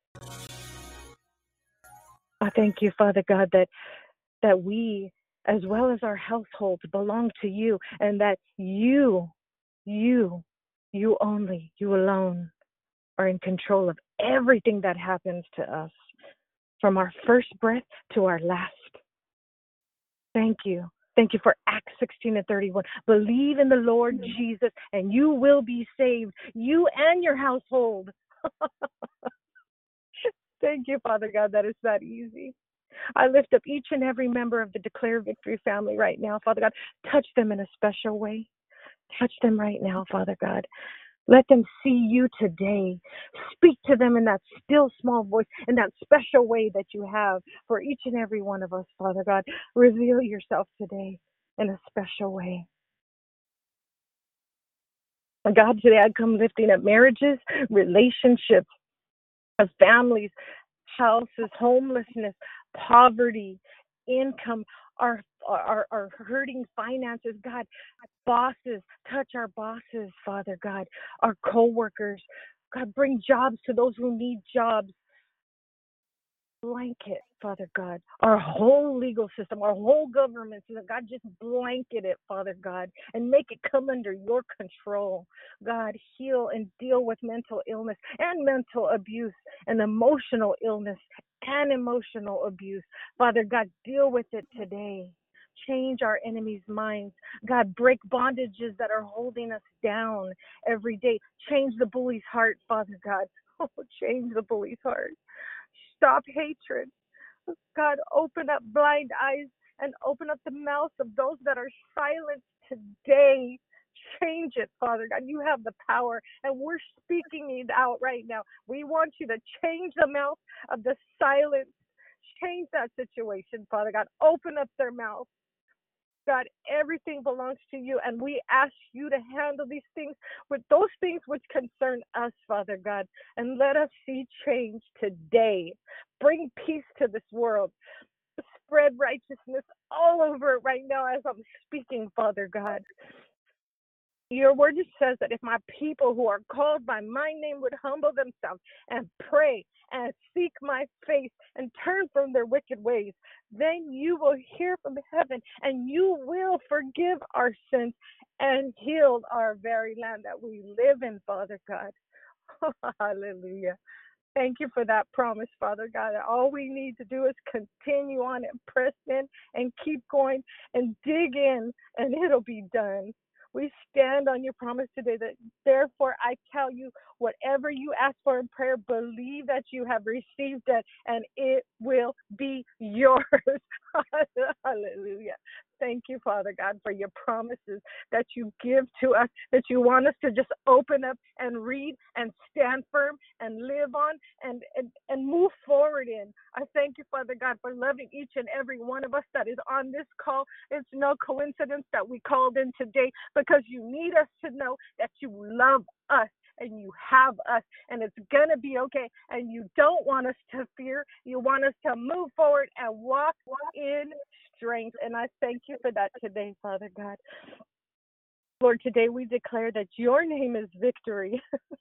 I thank you, Father God, that we, as well as our households, belong to you, and that you only, you alone, are in control of everything that happens to us, from our first breath to our last. Thank you. Thank you for Acts 16:31. Believe in the Lord Jesus, and you will be saved, you and your household. Thank you, Father God, that it's that easy. I lift up each and every member of the Declare Victory family right now, Father God. Touch them in a special way. Touch them right now, Father God. Let them see you today. Speak to them in that still small voice, in that special way that you have for each and every one of us, Father God. Reveal yourself today in a special way. God, today I come lifting up marriages, relationships, families, houses, homelessness, poverty, income, our hurting finances, God, bosses, touch our bosses, Father God, our co-workers, God, bring jobs to those who need jobs. blanket, Father God, our whole legal system, our whole government system. God, just blanket it, Father God, and make it come under your control. God, heal and deal with mental illness and mental abuse and emotional illness and emotional abuse. Father God, deal with it today. Change our enemies' minds. God, break bondages that are holding us down every day. Change the bully's heart, Father God. Oh, change the bully's heart. Stop hatred. God, open up blind eyes and open up the mouths of those that are silent today. Change it, Father God. You have the power, and we're speaking it out right now. We want you to change the mouth of the silence. Change that situation, Father God. Open up their mouth. God, everything belongs to you, and we ask you to handle these things with those things which concern us, Father God, and let us see change today. Bring peace to this world. Spread righteousness all over it right now as I'm speaking, Father God. Your word just says that if my people who are called by my name would humble themselves and pray and seek my face and turn from their wicked ways, then you will hear from heaven and you will forgive our sins and heal our very land that we live in, Father God. Hallelujah. Thank you for that promise, Father God. All we need to do is continue on and press in and keep going and dig in, and it'll be done. We stand on your promise today that therefore I tell you, whatever you ask for in prayer, believe that you have received it and it will be yours. Hallelujah. Thank you, Father God, for your promises that you give to us, that you want us to just open up and read and stand firm and live on and move forward in. I thank you, Father God, for loving each and every one of us that is on this call. It's no coincidence that we called in today because you need us to know that you love us and you have us, and it's going to be okay. And you don't want us to fear. You want us to move forward and walk in strength. And I thank you for that today, Father God. Lord, today we declare that your name is victory.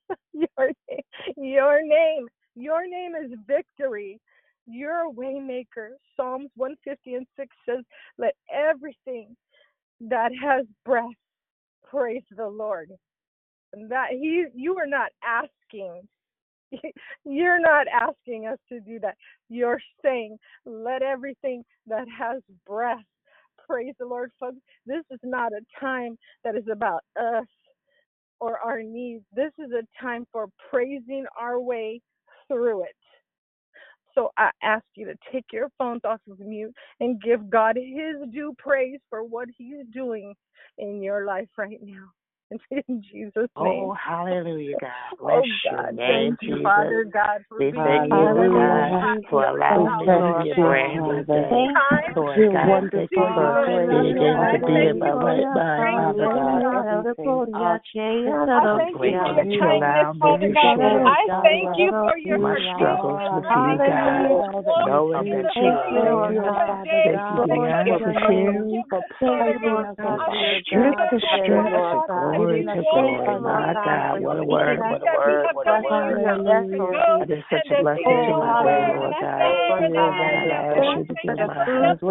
Your name is victory. You're a way maker. Psalms 150:6 says, let everything that has breath praise the Lord. And that you are not asking. You're not asking us to do that. You're saying, let everything that has breath praise the Lord, folks. This is not a time that is about us or our needs. This is a time for praising our way through it. So I ask you to take your phones off of mute and give God his due praise for what he's doing in your life right now. In Jesus' name. Oh, hallelujah, God. Bless your name, thank you, Jesus. Father God, for We being thank you, God, for allowing us to be a brand new day. Lord God, thank you for being able to be in my right mind, Father God. I thank you for your kindness, Father God. I thank you for your my struggles with you, God, knowing that you are there. Thank you, beyond compare. Strength to strength. Glory to glory, my God, what a word, what a word, what a word. It is such a blessing to my day, Lord God. And I ask you to give my husband,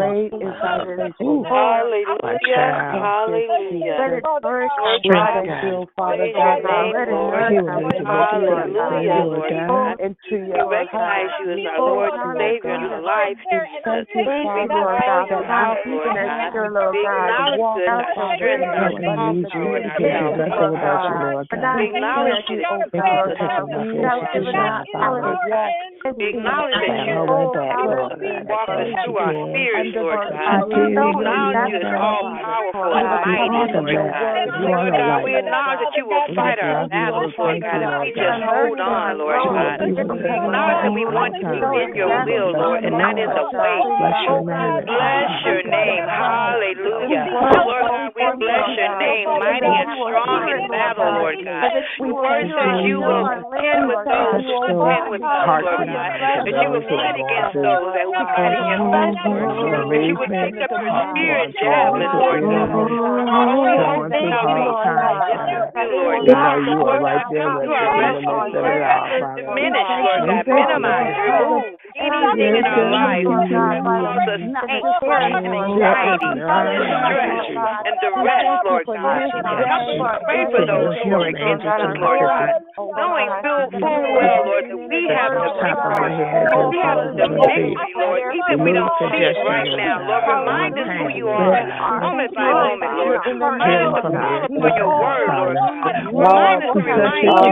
my child, Hallelujah. strength, God. Father God, hallelujah, Lord God. We recognize you as our Lord and Savior in our life, Jesus. We recognize you, Lord God. We acknowledge you as our strength, our comfort, Lord, our salvation. We acknowledge you, Lord God. We acknowledge that you walk us through our fears, Lord God. We acknowledge you as all powerful and mighty, Lord God. Lord God, we acknowledge that you will fight our battles, Lord God, if we just hold on, Lord God. We acknowledge that we want to be in your will, Lord, and that is a way. Bless your name. Hallelujah. Lord God, we bless your name, mighty and strong in battle, Lord God. Your word says you will contend with those who contend with us, Lord God. God, that you would fight against those that would fight against us, Lord. That you would pick up your spirit javelin, Lord God. Lord God, Lord God. You are right there with You are rescuing, Lord God. Diminish, Lord God. Minimize, remove anything in our lives that causes us angst and anxiety and stress and duress, Lord God. Help us pray for those who are against us, Lord God. Knowing full well, Lord, that we have the victory. We have the victory, Lord. Even if we don't see it right now, Lord, remind us who you are moment by moment, Lord. Remind us to call upon your word, Lord God. Remind us to remind you,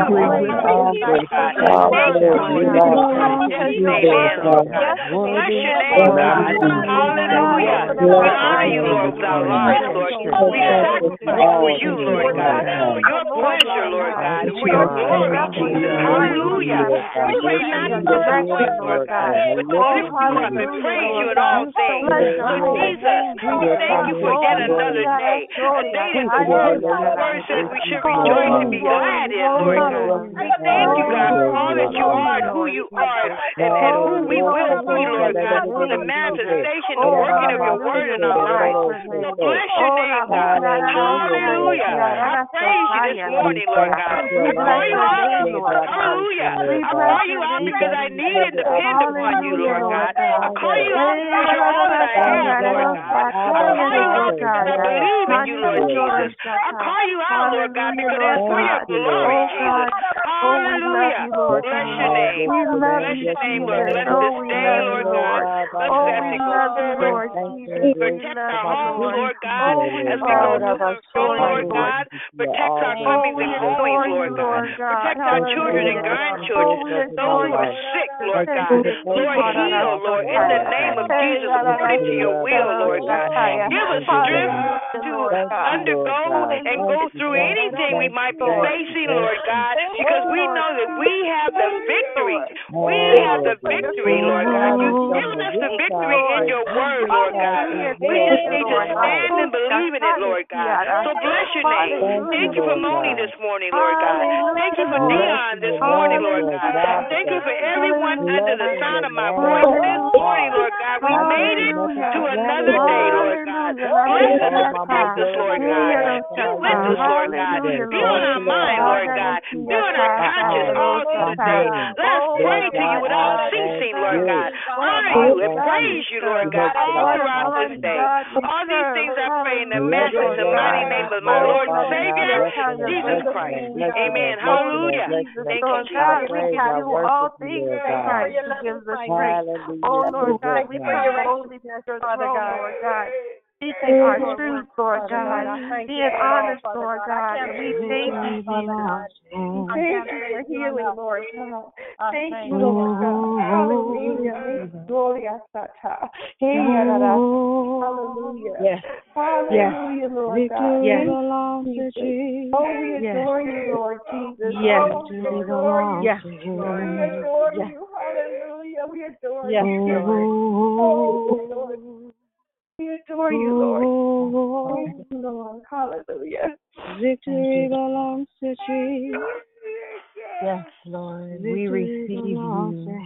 Lord God. Thank you, Lord. Amen, Lord God. Bless your name, God. Hallelujah. We honor you, Lord, with our lives, Lord. We sacrifice for you, Lord God, for your pleasure, Lord God, for your glory, Jesus. Hallelujah. We say not perfect, Lord God, but to lift you up and praise you in all things. So, Jesus, we thank you for yet another day, a day that the word says we should rejoice and be glad in, Lord God. We thank you, God, for all that you are and who you are and who we will be, Lord God, through the manifestation, the working of your word in our lives. So bless your name, God. Hallelujah. I praise you this morning, Lord God. I call you out, hallelujah. I call you out because I need and depend upon you, Lord God. I call you out because you're all that I have, Lord God. I call you out because I believe in you, Lord Jesus. I call you out, Lord God, because it's for your glory, Jesus. Hallelujah. Bless your name. Bless your name, Lord. Bless this day, Lord God. Bless us as we go forward. Protect our homes, Lord God, as we go to and fro, Lord God. Protect our comings and goings, Lord God. Protect our children and grandchildren. Those who are sick, Lord God. Lord, heal, Lord, in the name of Jesus, according to your will, Lord God. Give us strength to undergo and go through anything we might be facing, Lord God, because we know that we have the victory. We have the victory, Lord God. You've given us the victory in your word, Lord God. We just need to stand and believe in it, Lord God. So bless your name. Thank you for Moni this morning, Lord God. Thank you for Dion this morning, Lord God. Thank you for everyone under the sound of my voice this morning, Lord God. We made it to another day, Lord God. Bless us and protect us, Lord God. Be with us, Lord God. Be on our mind, Lord God. Be on our conscience all through the day. Let us pray to you without ceasing, Lord God. Honor you and praise you, Lord God, all throughout this day. All these things I pray in the matchless and mighty name of my Lord and Savior, Jesus Christ. Amen. Hallelujah. Thank you, Jesus. We can do all things in Christ who gives us strength. Oh, Lord God, we pray your holiness, Father God. Lord God. Seeking our truth, Lord God. Being honest, Lord God. And we thank you, Jesus. Thank you for healing, Lord God. Thank you, Lord God. Hallelujah. Gloria Sata. Hallelujah. Yes. Hallelujah, Lord God. Yes. Oh, we adore you, Lord Jesus. Yes. Oh, we adore you. Yes. We adore you. Hallelujah. We adore Yes, you. Oh, Lord. We adore you, Lord. Thank you, Lord. Hallelujah. Victory belongs to Jesus. Yes, Lord. We receive you.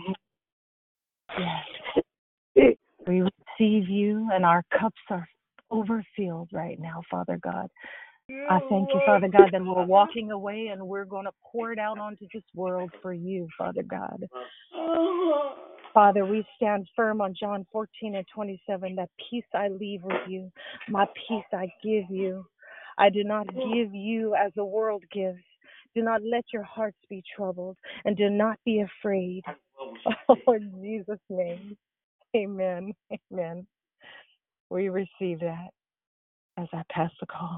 Yes. We receive you, and our cups are overfilled right now, Father God. I thank you, Father God, that we're walking away and we're going to pour it out onto this world for you, Father God. Father, we stand firm on John 14:27, that peace I leave with you, my peace I give you. I do not give you as the world gives. Do not let your hearts be troubled, and do not be afraid. Oh, in Jesus' name. Amen. Amen. We receive that as I pass the call.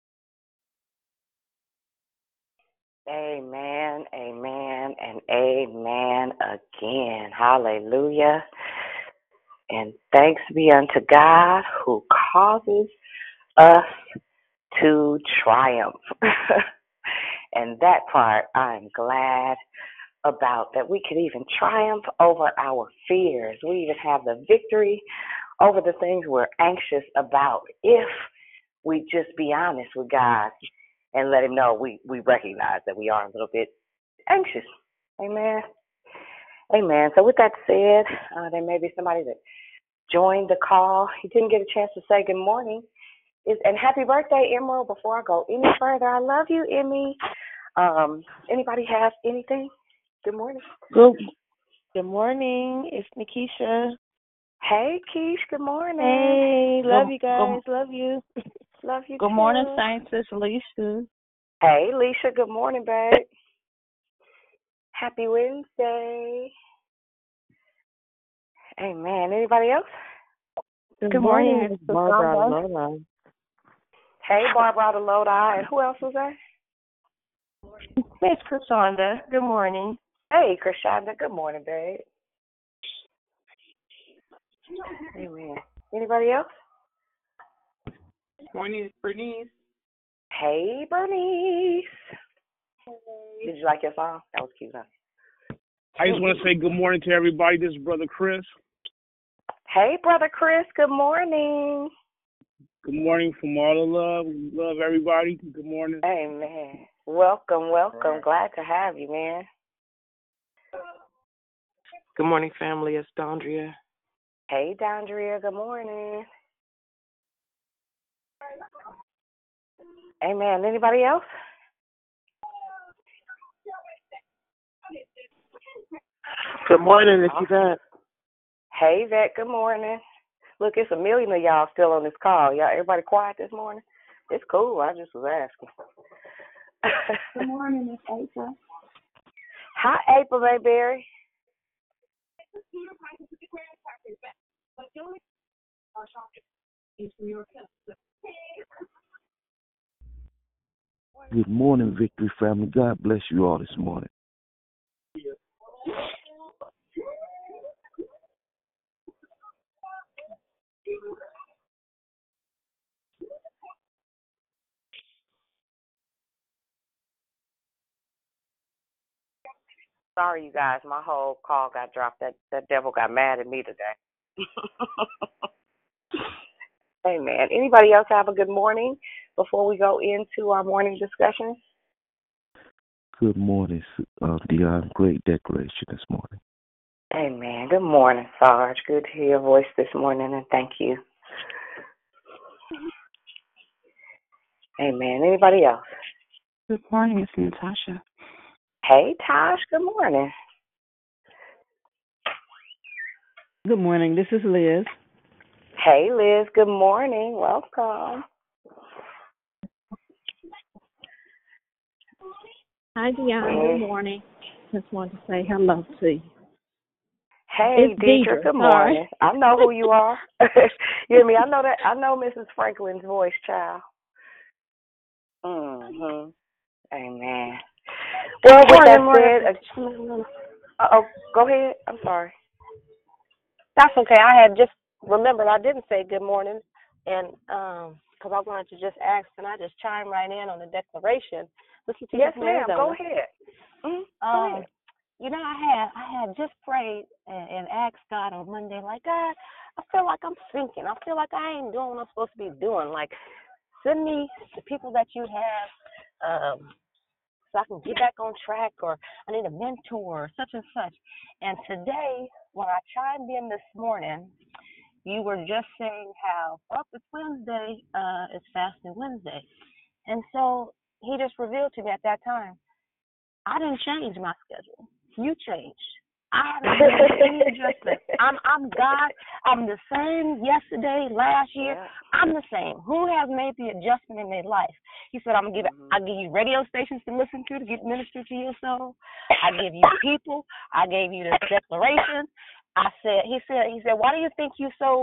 Amen, amen, and amen again. Hallelujah. And thanks be unto God who causes us to triumph. And that part I'm glad about, that we could even triumph over our fears. We even have the victory over the things we're anxious about if we just be honest with God and let him know we recognize that we are a little bit anxious. Amen. Amen. So with that said, there may be somebody that joined the call. You didn't get a chance to say good morning. And happy birthday, Emerald. Before I go any further, I love you, Emmy. Anybody have anything? Good morning. Good morning. It's Nikisha. Hey, Keish. Good morning. Hey, love you guys. Love you. Love you Good too. morning, Saints. It's Lisa. Hey, Leisha. Good morning, babe. Happy Wednesday. Amen. Anybody else? Good morning. It's Barbara Cassandra. Lola. Hey, Barbara the Lodi. And who else was there? It's Cassandra. Good morning. Hey, Krishanda. Good morning, babe. Amen. Anybody else? Morning, Bernice. Hey, Bernice. Hey. Did you like your song? That was cute, huh? I just want to say good morning to everybody. This is Brother Chris. Hey, Brother Chris. Good morning. Good morning from all the love. Love everybody. Good morning. Amen. Welcome. Glad to have you, man. Good morning, family. It's Dondria. Hey, Dondria. Good morning. Amen. Anybody else? Good morning, it's Yvette. Hey, Yvette. Good morning. Look, it's a million of y'all still on this call. Y'all, everybody quiet this morning? It's cool. I just was asking. Good morning, Miss April. Hi, April Mayberry. Good morning, Victory Family. God bless you all this morning. Sorry, you guys. My whole call got dropped. That devil got mad at me today. Amen. Anybody else have a good morning before we go into our morning discussion? Good morning, Dion. Great decoration this morning. Amen. Good morning, Sarge. Good to hear your voice this morning, and thank you. Amen. Anybody else? Good morning, it's Natasha. Hey, Tosh. Good morning. Good morning. This is Liz. Hey, Liz. Good morning. Welcome. Hi, Deanna. Good morning. Just wanted to say hello to you. Hey, it's Deidre. Good morning. I know who you are. You hear me? I know that. I know Mrs. Franklin's voice, child. Amen. Well, with that said, go ahead. I'm sorry. That's okay. I had just remembered I didn't say good morning, and because I wanted to just ask, and I just chime right in on the declaration. Listen to yes, ma'am. Go ahead. Go ahead. You know, I had just prayed and asked God on Monday, like, God, I feel like I'm sinking. I feel like I ain't doing what I'm supposed to be doing. Like, send me the people that you have so I can get back on track, or I need a mentor, such and such. And today, when I chimed in this morning, you were just saying how, it's Wednesday, it's Fasting Wednesday. And so he just revealed to me at that time, I didn't change my schedule. You changed. I haven't made any adjustment. I'm God. I'm the same yesterday, last year. Yeah. I'm the same. Who has made the adjustment in their life? He said, I'll give you radio stations to listen to get minister to your soul. I give you people. I gave you the declaration. He said, why do you think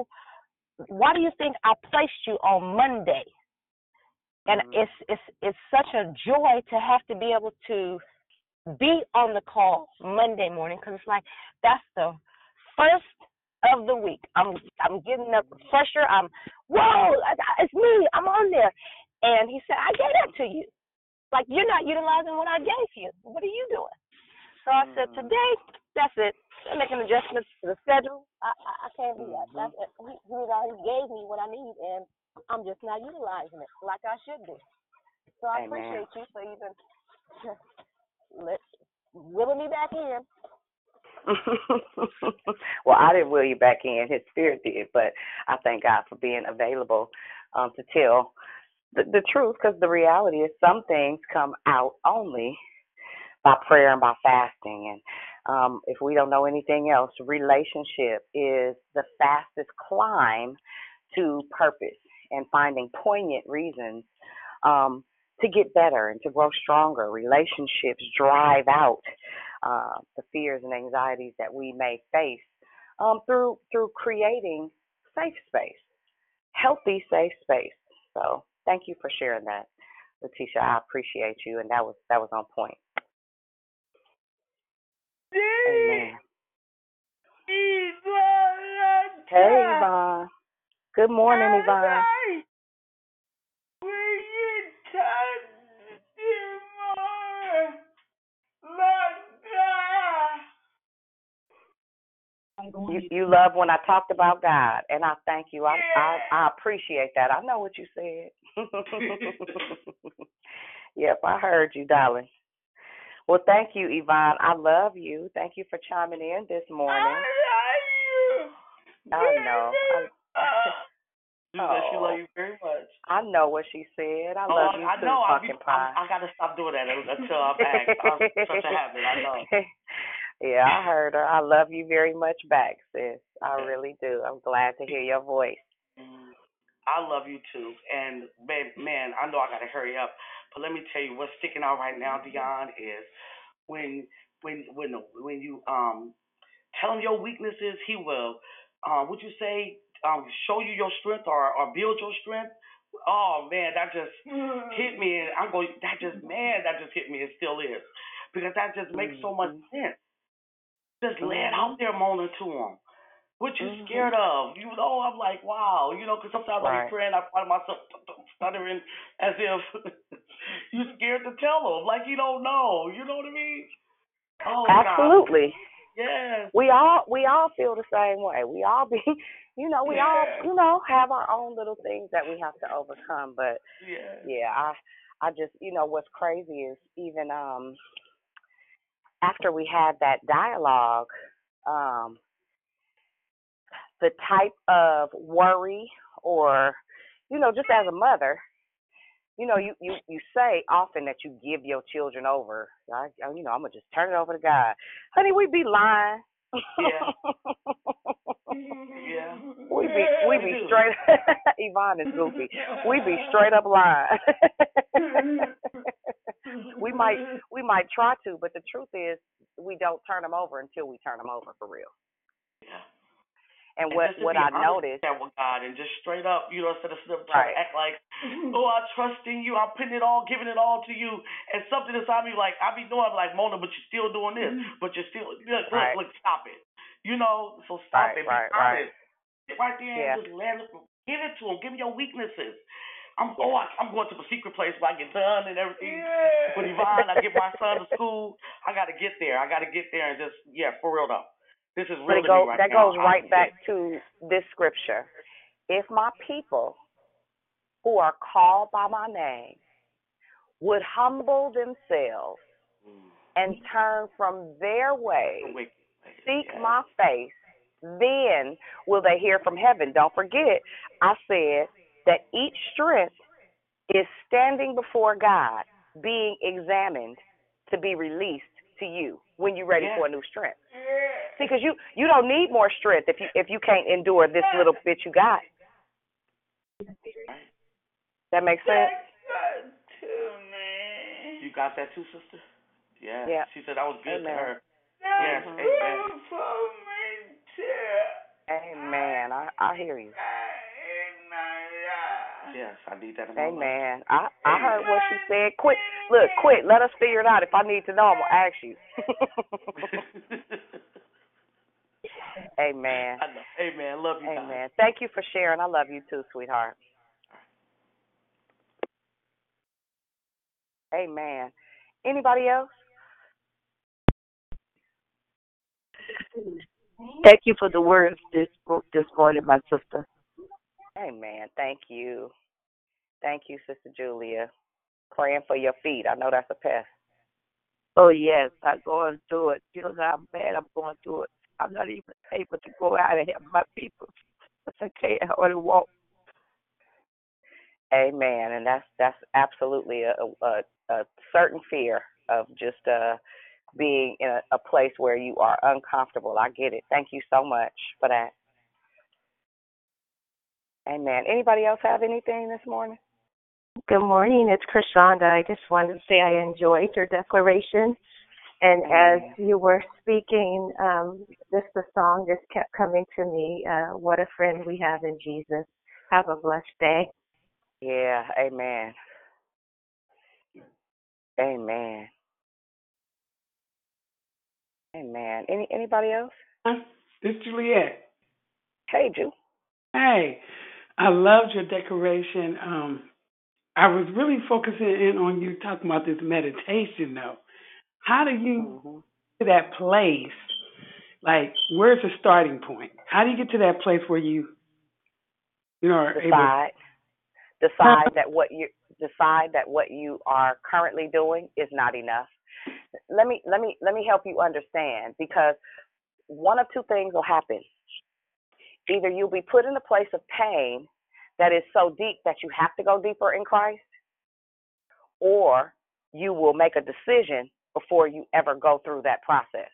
I placed you on Monday? And it's such a joy to have to be able to be on the call Monday morning, because it's like that's the first of the week. I'm getting up pressure. It's me. I'm on there. And he said, I gave that to you. Like, you're not utilizing what I gave you. What are you doing? So I said, today, that's it. I'm making adjustments to the schedule. I can't do that. That's it. He already gave me what I need, and I'm just not utilizing it like I should do. So I appreciate you for even willing me back in. Well, I didn't will you back in. His spirit did, but I thank God for being available to tell the truth, because the reality is some things come out only by prayer and by fasting. And if we don't know anything else, relationship is the fastest climb to purpose and finding poignant reasons to get better and to grow stronger. Relationships drive out the fears and anxieties that we may face through creating safe space, healthy safe space. So thank you for sharing that, Letitia. I appreciate you, and that was on point. Amen. Hey, Yvonne. Good morning, Yvonne. You love when I talked about God, and I thank you. I appreciate that. I know what you said. Yep, I heard you, darling. Well, thank you, Yvonne. I love you. Thank you for chiming in this morning. I know. She said she love you very much. I know what she said. I love you too, pumpkin pie. I gotta stop doing that until I'm back. I'm such a habit. I know. Yeah, I heard her. I love you very much back, sis. I really do. I'm glad to hear your voice. I love you too. And man, I know I gotta hurry up, but let me tell you what's sticking out right now, Dion, is when you tell him your weaknesses, he will. Would you say show you your strength or build your strength? Oh man, that just hit me, and I'm going. That just hit me. It still is, because that just makes so much sense. Just lay it out there, Mona, to him. What you scared of? You know, I'm like, wow. You know, because sometimes I be praying, I find myself stuttering as if you scared to tell him, like you don't know. You know what I mean? Oh, absolutely. God. Yes. We all feel the same way. We all be, all, have our own little things that we have to overcome. But I just, what's crazy is even after we had that dialogue, the type of worry or, just as a mother, you say often that you give your children over. I'm gonna just turn it over to God, honey. We be lying. Yeah. We be straight. Yvonne is goofy. We be straight up lying. we might try to, but the truth is we don't turn them over until we turn them over for real. Yeah. And what I noticed with God and just straight up, instead of trying to act like, oh, I trust in you, I'm putting it all, giving it all to you, and something inside me like I be doing, I'm like, Mona, but you're still doing this, but you're still look, stop it, so stop it, be honest, sit right there and just give it to him, give him your weaknesses. I'm going to the secret place where I get done and everything. With Yvonne, I get my son to school. I got to get there. And just for real though. This is real to me right now. That goes right back to this scripture. If my people who are called by my name would humble themselves and turn from their way, seek my face, then will they hear from heaven. Don't forget, I said that each strength is standing before God, being examined to be released to you when you're ready for a new strength. See, because you don't need more strength if you can't endure this little bit you got. That makes sense? You got that too, sister? Yeah. She said that was good to her. Yes, amen. Amen. I hear you. Yes, I need that in my life. Amen. I heard what she said. Quit. Let us figure it out. If I need to know, I'm going to ask you. Amen. I know. Amen. Love you. Amen. God. Thank you for sharing. I love you too, sweetheart. Amen. Anybody else? Thank you for the words this morning, my sister. Amen. Thank you. Thank you, Sister Julia. Praying for your feet. I know that's a pest. Oh, yes, I'm going through it. You know, I'm bad I'm going through it. I'm not even able to go out and help my people. I can't hardly walk. Amen. And that's absolutely a certain fear of just being in a place where you are uncomfortable. I get it. Thank you so much for that. Amen. Anybody else have anything this morning? Good morning. It's Krishanda. I just wanted to say I enjoyed your declaration. And as you were speaking, just the song just kept coming to me. What a friend we have in Jesus. Have a blessed day. Yeah. Amen. Amen. Amen. Anybody else? This is Juliet. Hey, Ju. Hey, I loved your decoration. I was really focusing in on you talking about this meditation, though. How do you get to that place? Like, where's the starting point? How do you get to that place where you are decide that what you are currently doing is not enough? Let me help you understand, because one of two things will happen. Either you'll be put in a place of pain that is so deep that you have to go deeper in Christ, or you will make a decision before you ever go through that process.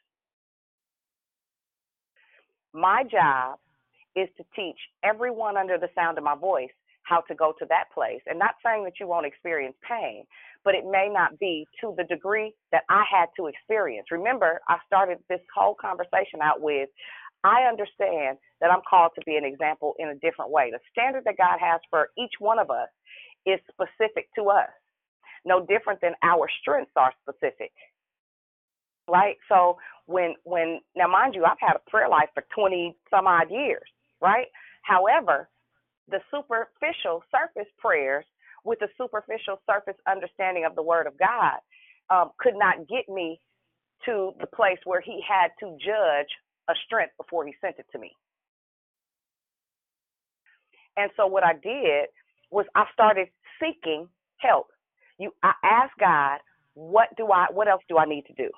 My job is to teach everyone under the sound of my voice how to go to that place. And not saying that you won't experience pain, but it may not be to the degree that I had to experience. Remember, I started this whole conversation out with, I understand that I'm called to be an example in a different way. The standard that God has for each one of us is specific to us, no different than our strengths are specific. Right? So when now mind you, I've had a prayer life for 20 some odd years, right? However, the superficial surface prayers with a superficial surface understanding of the Word of God could not get me to the place where He had to judge a strength before He sent it to me. And so what I did was I started seeking help. I asked God, what else do I need to do?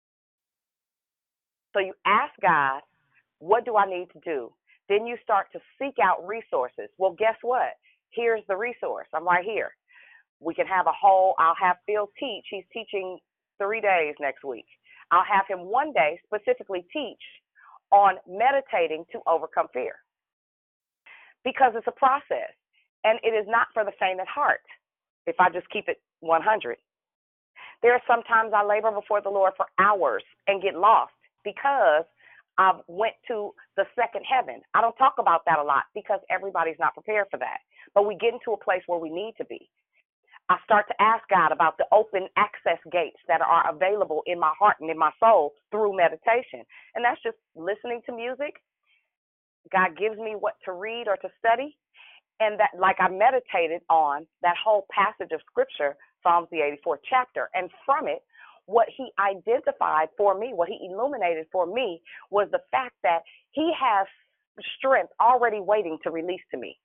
So you ask God, what do I need to do? Then you start to seek out resources. Well, guess what? Here's the resource. I'm right here. We can have I'll have Phil teach. He's teaching 3 days next week. I'll have him one day specifically teach on meditating to overcome fear, because it's a process, and it is not for the faint at heart, if I just keep it 100. There are sometimes I labor before the Lord for hours and get lost because I went to the second heaven. I don't talk about that a lot because everybody's not prepared for that. But we get into a place where we need to be. I start to ask God about the open access gates that are available in my heart and in my soul through meditation. And that's just listening to music. God gives me what to read or to study. And that, like, I meditated on that whole passage of scripture, Psalms the 84th chapter. And from it, what He identified for me, what He illuminated for me, was the fact that He has strength already waiting to release to me.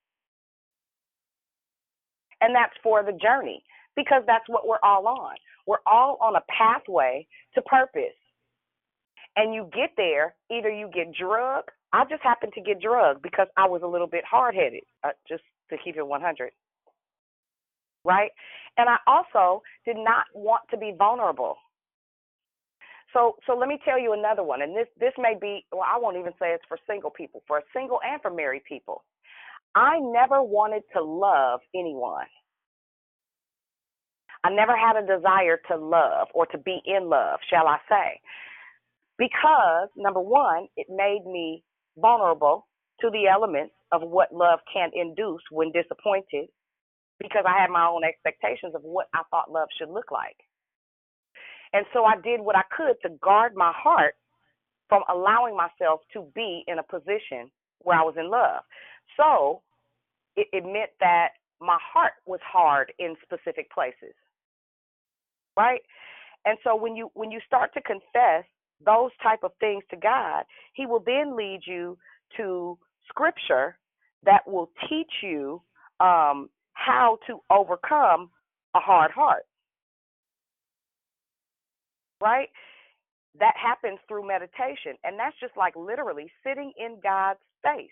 And that's for the journey, because that's what we're all on. We're all on a pathway to purpose. And you get there, either you get drugged. I just happened to get drugged because I was a little bit hard-headed, just to keep it 100. Right? And I also did not want to be vulnerable. So let me tell you another one, and this may be, well, I won't even say it's for single people, for single and for married people. I never wanted to love anyone. I never had a desire to love or to be in love, shall I say, because, number one, it made me vulnerable to the elements of what love can induce when disappointed, because I had my own expectations of what I thought love should look like. And so I did what I could to guard my heart from allowing myself to be in a position where I was in love. So it meant that my heart was hard in specific places, right? And so when you start to confess those type of things to God, He will then lead you to scripture that will teach you how to overcome a hard heart. right? That happens through meditation. And that's just like literally sitting in God's face,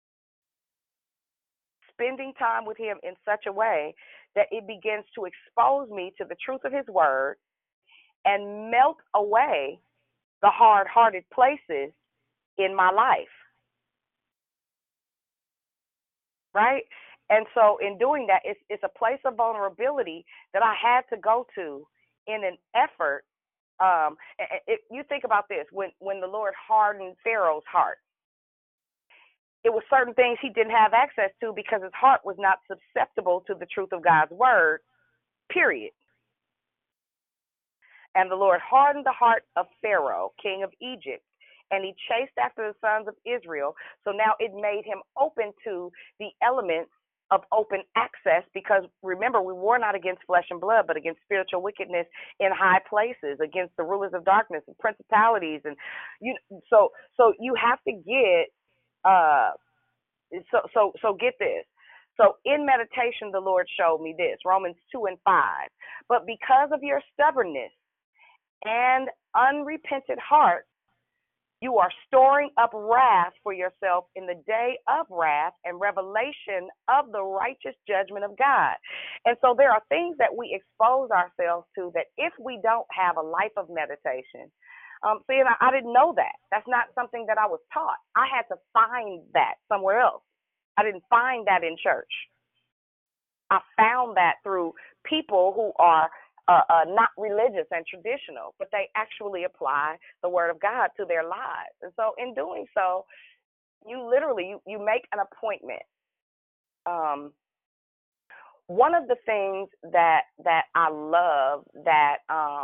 spending time with him in such a way that it begins to expose me to the truth of his word and melt away the hard-hearted places in my life, right? And so in doing that, it's a place of vulnerability that I had to go to in an effort. You think about this, when the Lord hardened Pharaoh's heart, it was certain things he didn't have access to because his heart was not susceptible to the truth of God's word, period. And the Lord hardened the heart of Pharaoh, king of Egypt, and he chased after the sons of Israel. So now it made him open to the elements of open access, because remember, we war not against flesh and blood, but against spiritual wickedness in high places, against the rulers of darkness and principalities. And so you have to get so get this. So in meditation, the Lord showed me this, Romans 2:5. But because of your stubbornness and unrepentant heart, you are storing up wrath for yourself in the day of wrath and revelation of the righteous judgment of God. And so there are things that we expose ourselves to that if we don't have a life of meditation, see, and I didn't know that. That's not something that I was taught. I had to find that somewhere else. I didn't find that in church. I found that through people who are not religious and traditional, but they actually apply the word of God to their lives. And so in doing so, you literally, you make an appointment. One of the things that I love that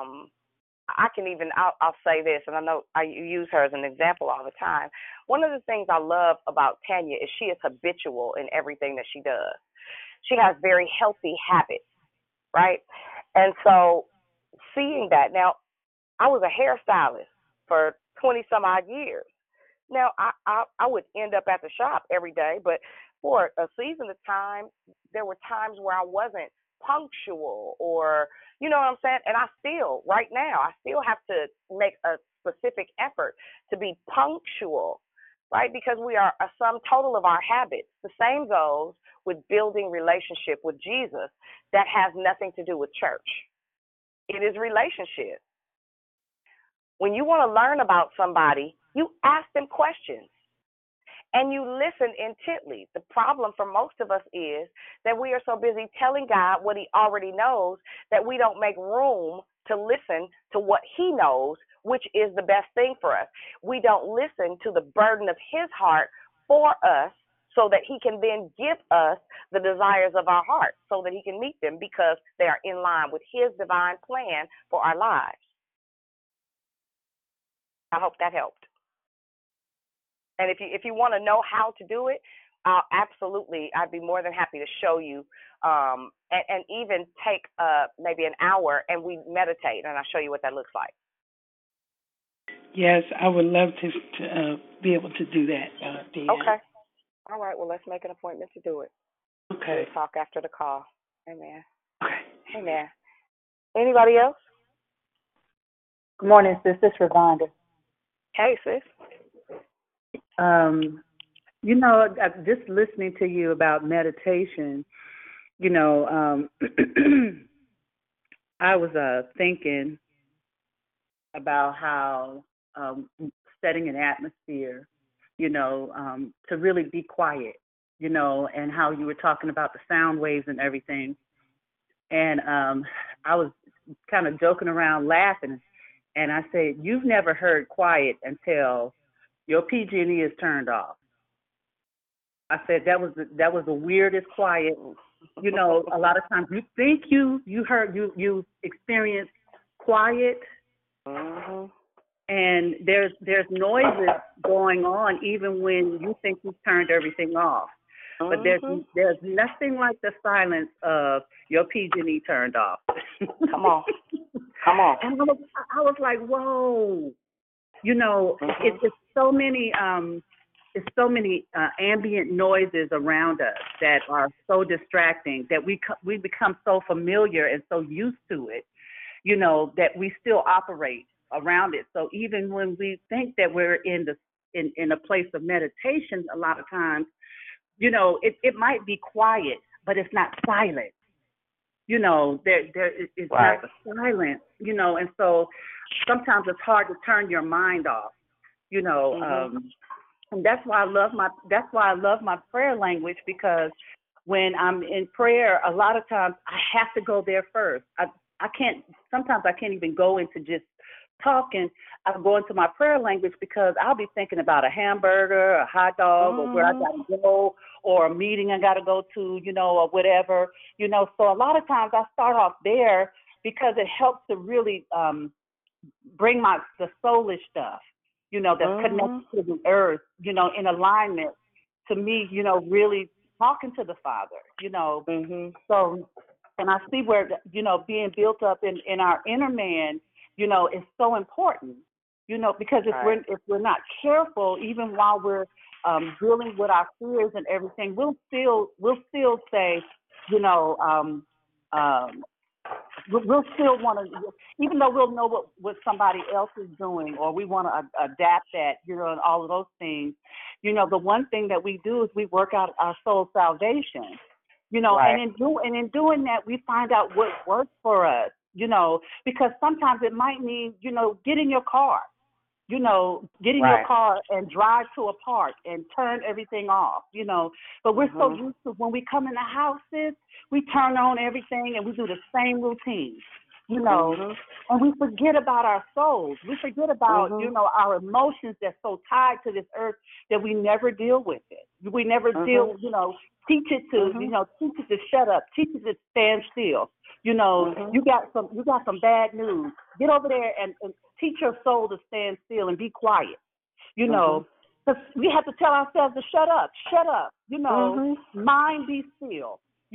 I'll say this, and I know I use her as an example all the time. One of the things I love about Tanya is she is habitual in everything that she does. She has very healthy habits, right? And so seeing that, now I was a hairstylist for 20 some odd years. Now I would end up at the shop every day, but for a season of time, there were times where I wasn't punctual, or you know what I'm saying? And right now, I still have to make a specific effort to be punctual, right? Because we are a sum total of our habits. The same goes with building relationship with Jesus. That has nothing to do with church. It is relationship. When you want to learn about somebody, you ask them questions and you listen intently. The problem for most of us is that we are so busy telling God what he already knows that we don't make room to listen to what he knows, which is the best thing for us. We don't listen to the burden of his heart for us so that he can then give us the desires of our heart so that he can meet them because they are in line with his divine plan for our lives. I hope that helped. And if you want to know how to do it, I'd be more than happy to show you, and even take maybe an hour and we meditate, and I'll show you what that looks like. Yes, I would love to be able to do that, Deanne. Okay. All right. Well, let's make an appointment to do it. Okay. We'll talk after the call. Amen. Okay. Amen. Anybody else? Good morning, sis. This is Rhonda. Hey, sis. Just listening to you about meditation, I was thinking about how setting an atmosphere, to really be quiet, and how you were talking about the sound waves and everything. And I was kind of joking around laughing, and I said, you've never heard quiet until your PG&E is turned off. I said that was the weirdest quiet. A lot of times you think you experienced quiet, and there's noises going on even when you think you've turned everything off. But there's nothing like the silence of your PG&E turned off. Come on. And I was like, whoa. It's so many ambient noises around us that are so distracting that we become so familiar and so used to it, that we still operate around it. So even when we think that we're in a place of meditation, a lot of times, it might be quiet, but it's not silent. It's Right. not silent. And so sometimes it's hard to turn your mind off. And that's why I love my prayer language, because when I'm in prayer, a lot of times I have to go there first. Sometimes I can't even go into just talking. I go into my prayer language because I'll be thinking about a hamburger, a hot dog, or where I got to go, or a meeting I got to go to, or whatever. So a lot of times I start off there because it helps to really bring the soulish stuff, that's connected to the earth, in alignment to me, really talking to the Father, So, and I see where, being built up in our inner man, is so important, because if we're not careful, even while we're dealing with our fears and everything, we'll still say, we'll still want to, even though we'll know what somebody else is doing, or we want to adapt that, and all of those things. The one thing that we do is we work out our soul salvation, Right. and in doing that, we find out what works for us, because sometimes it might mean, get in your car, get in Right. your car and drive to a park and turn everything off, but we're so used to when we come in the houses, we turn on everything and we do the same routine, and we forget about our souls. We forget about, our emotions that's so tied to this earth that we never deal with it. We never deal, teach it to shut up, teach it to stand still. You got some bad news. Get over there and teach your soul to stand still and be quiet. Because we have to tell ourselves to shut up, mind be still.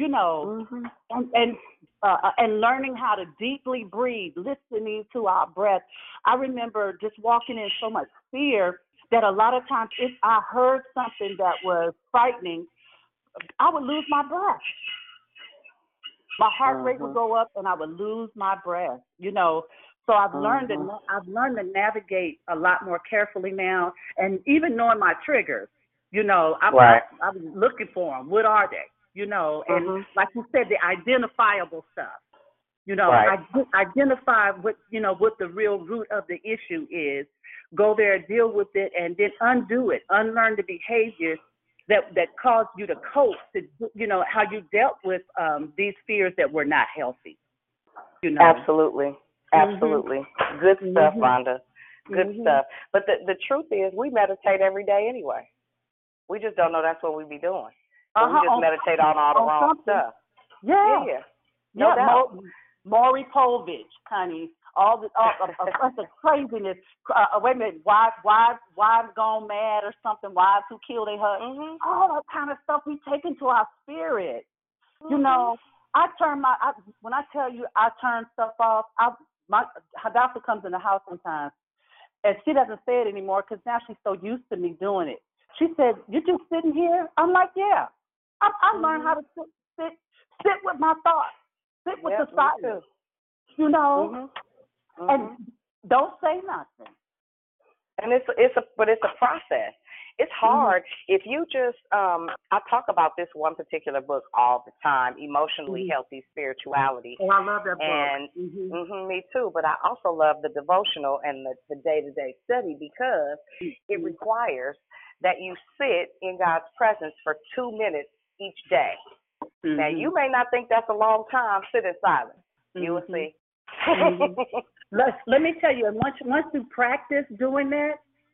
And learning how to deeply breathe, listening to our breath. I remember just walking in so much fear that a lot of times if I heard something that was frightening, I would lose my breath. My heart rate would go up and I would lose my breath, So I've learned to navigate a lot more carefully now, and even knowing my triggers, I'm looking for them. What are they? And like you said, the identifiable stuff. Right. Identify what the real root of the issue is. Go there, deal with it, and then undo it. Unlearn the behaviors that caused you to cope. To how you dealt with these fears that were not healthy. Absolutely. Good stuff, Rhonda. Good stuff. But the truth is, we meditate every day anyway. We just don't know that's what we be doing. So we just meditate on all the wrong stuff. Yeah. No doubt. Maury Povich, honey. All the craziness. Wait a minute. Wives gone mad or something. Wives who kill their husband. All that kind of stuff we take into our spirit. When I tell you I turn stuff off, her doctor comes in the house sometimes, and she doesn't say it anymore because now she's so used to me doing it. She said, "You just sitting here?" I'm like, "Yeah." I learned how to sit with my thoughts, sit with the silence, and don't say nothing. And it's a process. It's hard if you just I talk about this one particular book all the time, Emotionally Healthy Spirituality. Oh, I love that book. And me too, but I also love the devotional and the day-to-day study because it requires that you sit in God's presence for 2 minutes each day. Now, you may not think that's a long time. Sit in silence. You will see. Let me tell you, once you practice doing that,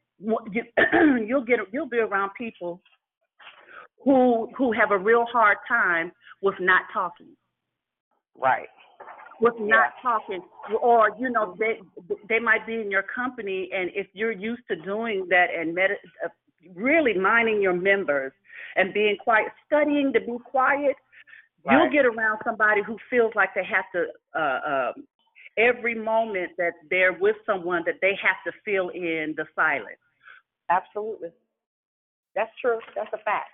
you'll be around people who have a real hard time with not talking. Right. With not talking, or they might be in your company, and if you're used to doing that and really minding your members and being quiet, studying to be quiet, you'll get around somebody who feels like they have to every moment that they're with someone that they have to fill in the silence. Absolutely. That's true. That's a fact.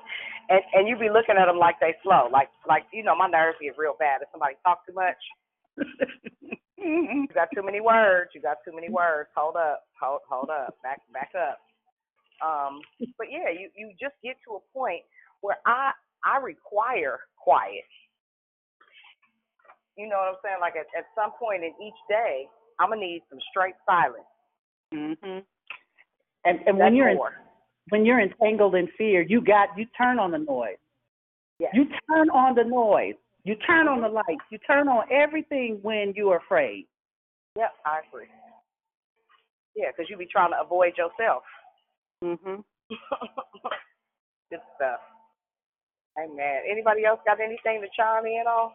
And you be looking at them like they slow. Like my nerves get real bad if somebody talks too much. You got too many words. You got too many words. Hold up. Hold up. Back up. But yeah, you just get to a point where I require quiet. You know what I'm saying? Like at some point in each day, I'm gonna need some straight silence. Mhm. And when you're entangled in fear, you turn on the noise. Yes. You turn on the noise. You turn on the lights. You turn on everything when you're afraid. Yep, I agree. Yeah, because you be trying to avoid yourself. Mhm. Good stuff. Amen. Anybody else got anything to chime in on?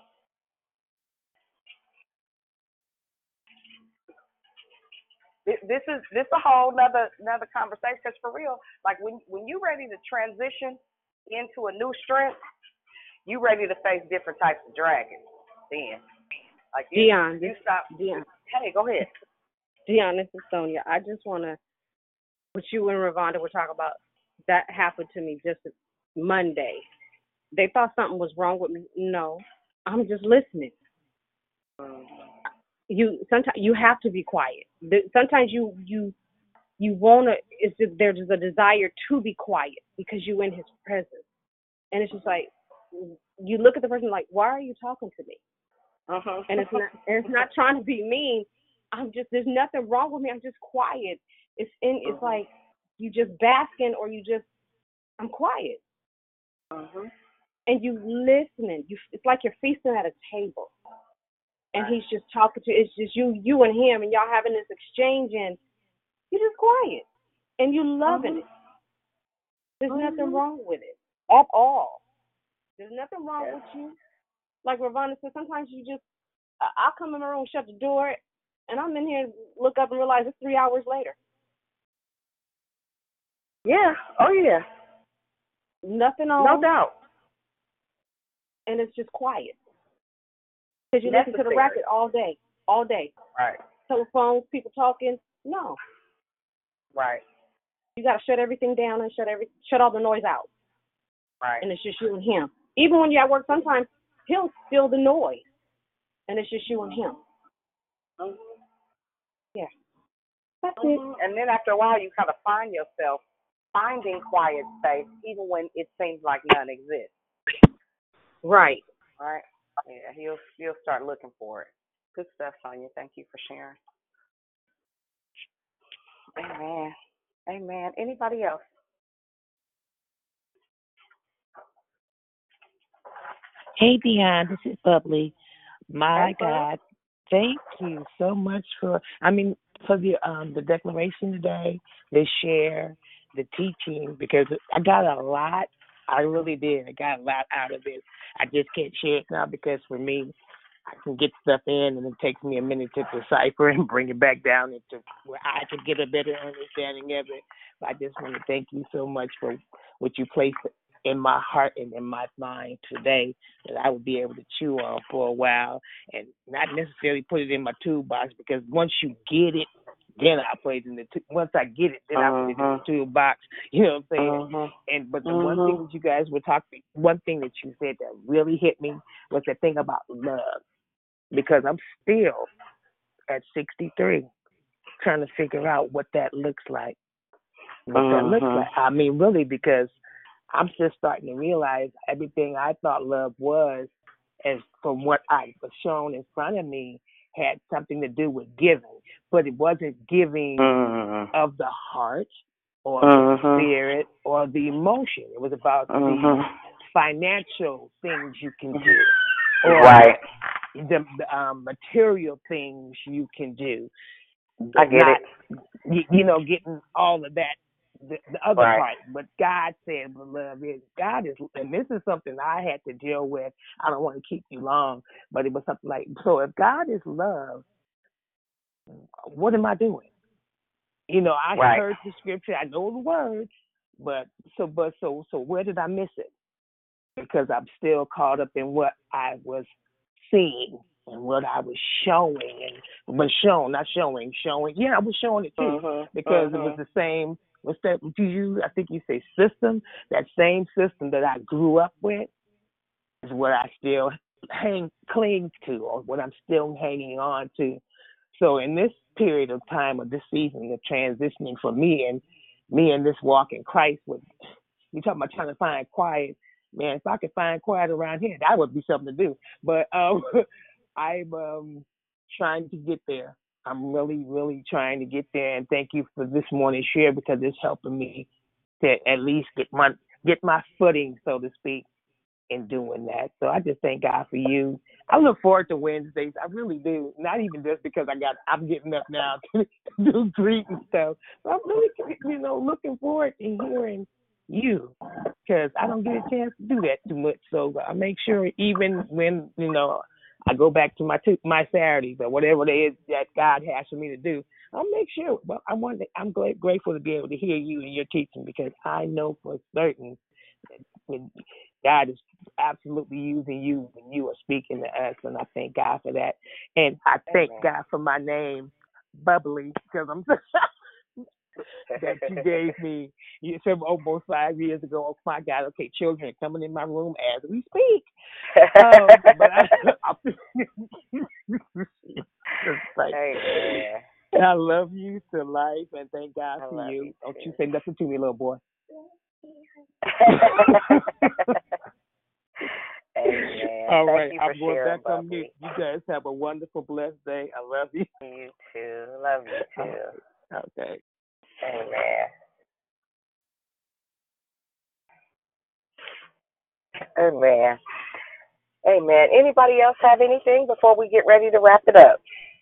This is a whole nother conversation. Because for real, like when you ready to transition into a new strength, you ready to face different types of dragons. Then, like you stop. Dion. Hey, go ahead. Dion, this is Sonia. I just want to, what you and Ravonda were talking about, that happened to me just Monday. They thought something was wrong with me. No, I'm just listening. Sometimes you have to be quiet. Sometimes you wanna. It's just, there's a desire to be quiet because you in His presence, and it's just like you look at the person like, why are you talking to me? And it's not trying to be mean. There's nothing wrong with me. I'm just quiet. It's like you just basking or I'm quiet. And you listening. It's like you're feasting at a table. And He's just talking to, it's just you and Him, and y'all having this exchange, and you're just quiet. And you loving it. There's nothing wrong with it at all. There's nothing wrong with you. Like Ravonda said, sometimes you just, I'll come in my room, shut the door, and I'm in here, look up and realize it's 3 hours later. Yeah. Oh, yeah. Nothing on. No doubt. And it's just quiet. Because you listen to the record all day. Right. Telephones, people talking. No. Right. You got to shut everything down and shut all the noise out. Right. And it's just you and Him. Even when you're at work, sometimes He'll still the noise. And it's just you and Him. Yeah. That's it. And then after a while, you kind of find yourself finding quiet space, even when it seems like none exists. Right. Right. Yeah, he'll start looking for it. Good stuff, Sonia. Thank you for sharing. Amen. Anybody else? Hey, Dion, this is Bubbly. My God, thank you so much for the declaration today, the share, the teaching, because I got a lot. I really did. I got a lot out of it. I just can't share it now because for me, I can get stuff in and it takes me a minute to decipher and bring it back down into where I can get a better understanding of it. But I just want to thank you so much for what you placed in my heart and in my mind today that I would be able to chew on for a while and not necessarily put it in my toolbox, because once you get it, then I put it in once I get it, then I put it in the toolbox. You know what I'm saying? But the one thing that you guys were talking, one thing that you said that really hit me was the thing about love, because I'm still at 63 trying to figure out what that looks like. I mean, really, because I'm just starting to realize everything I thought love was, and from what I was shown in front of me, had something to do with giving, but it wasn't giving of the heart or the spirit or the emotion. It was about the financial things you can do, or the material things you can do. I get it. Getting all of that. The other part, but God said, "Beloved, God is," and this is something I had to deal with. I don't want to keep you long, but it was something like, so if God is love, what am I doing? I heard the scripture, I know the words, but where did I miss it? Because I'm still caught up in what I was seeing and what I was showing, and was shown, not showing. Yeah, I was showing it too, because it was the same. What's that? I think you say system. That same system that I grew up with is what I still cling to, or what I'm still hanging on to. So in this period of time, of this season of transitioning for me and this walk in Christ, with you talking about trying to find quiet, man, if I could find quiet around here, that would be something to do. But I'm trying to get there. I'm really, really trying to get there. And thank you for this morning's share, because it's helping me to at least get my footing, so to speak, in doing that. So I just thank God for you. I look forward to Wednesdays. I really do. Not even just because I'm getting up now to do greet and stuff. But I'm really, looking forward to hearing you, because I don't get a chance to do that too much. So I make sure, even when I go back to my Saturdays or whatever it is that God has for me to do, I'll make sure. Well, I'm grateful to be able to hear you and your teaching, because I know for certain that God is absolutely using you when you are speaking to us, and I thank God for that. And I thank God for my name, Bubbly, because I'm that you gave me. You said almost 5 years ago. Oh my God! Okay, children are coming in my room as we speak. But I love you to life, and thank God for you. Don't you say nothing to me, little boy. Amen. All right, Thank you for I'm going sharing, back on Bubbly. mute. You guys have a wonderful, blessed day. I love you. You too. Love you too. Okay. Amen. Amen. Amen. Anybody else have anything before we get ready to wrap it up?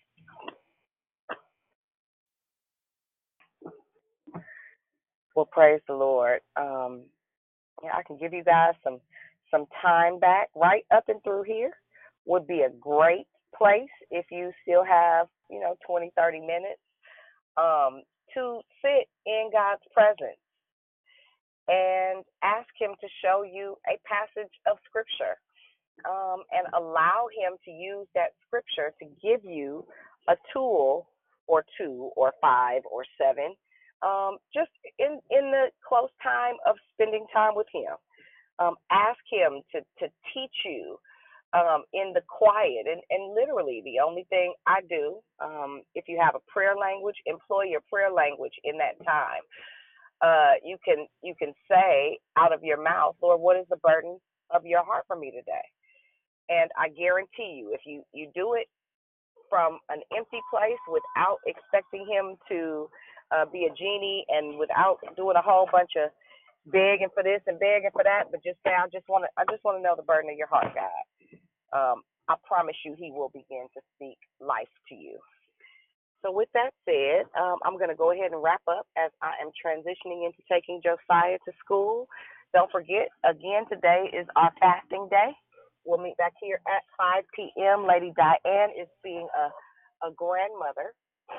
Well, praise the Lord. I can give you guys some time back. Right up and through here would be a great place if you still have 20, 30 minutes to sit in God's presence and ask Him to show you a passage of Scripture, and allow Him to use that Scripture to give you a tool or 2 or 5 or 7, just in the close time of spending time with Him. Ask Him to teach you in the quiet. And literally, the only thing I do, if you have a prayer language, employ your prayer language in that time. You can say out of your mouth, Lord, what is the burden of your heart for me today? And I guarantee you, if you do it from an empty place without expecting Him to be a genie, and without doing a whole bunch of begging for this and begging for that, but just say, I just want to know the burden of your heart, God. I promise you, He will begin to speak life to you. So with that said, I'm going to go ahead and wrap up, as I am transitioning into taking Josiah to school. Don't forget, again, today is our fasting day. We'll meet back here at 5 p.m. Lady Diane is being a grandmother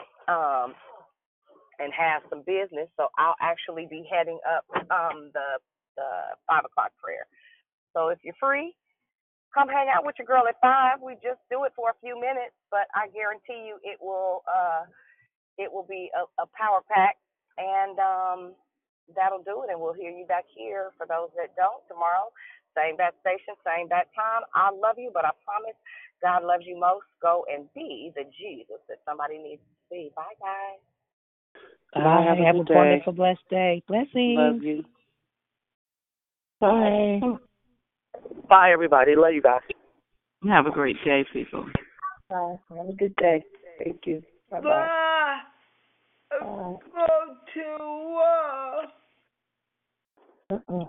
and has some business, so I'll actually be heading up the 5 o'clock prayer. So if you're free, come hang out with your girl at 5. We just do it for a few minutes, but I guarantee you it will be a power pack, and that'll do it. And we'll hear you back here. For those that don't, tomorrow, same bat station, same bat time. I love you, but I promise God loves you most. Go and be the Jesus that somebody needs to be. Bye, guys. Bye. Have a wonderful, blessed day. Blessings. Love you. Bye. Bye, everybody. Love you guys. Have a great day, people. Bye. Have a good day. Thank you. Bye-bye. Bye. Bye. Go to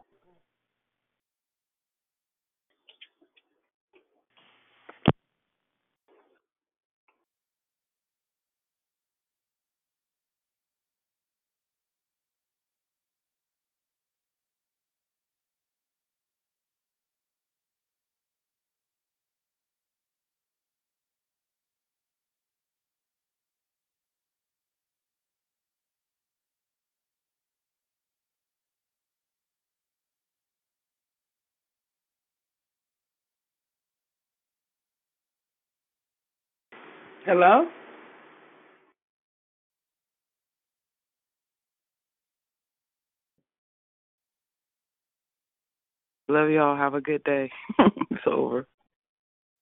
Hello? Love y'all. Have a good day. It's over.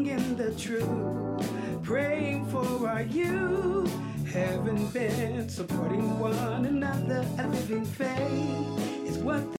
walking in the truth, praying for our youth, having been supporting one another. A living faith is what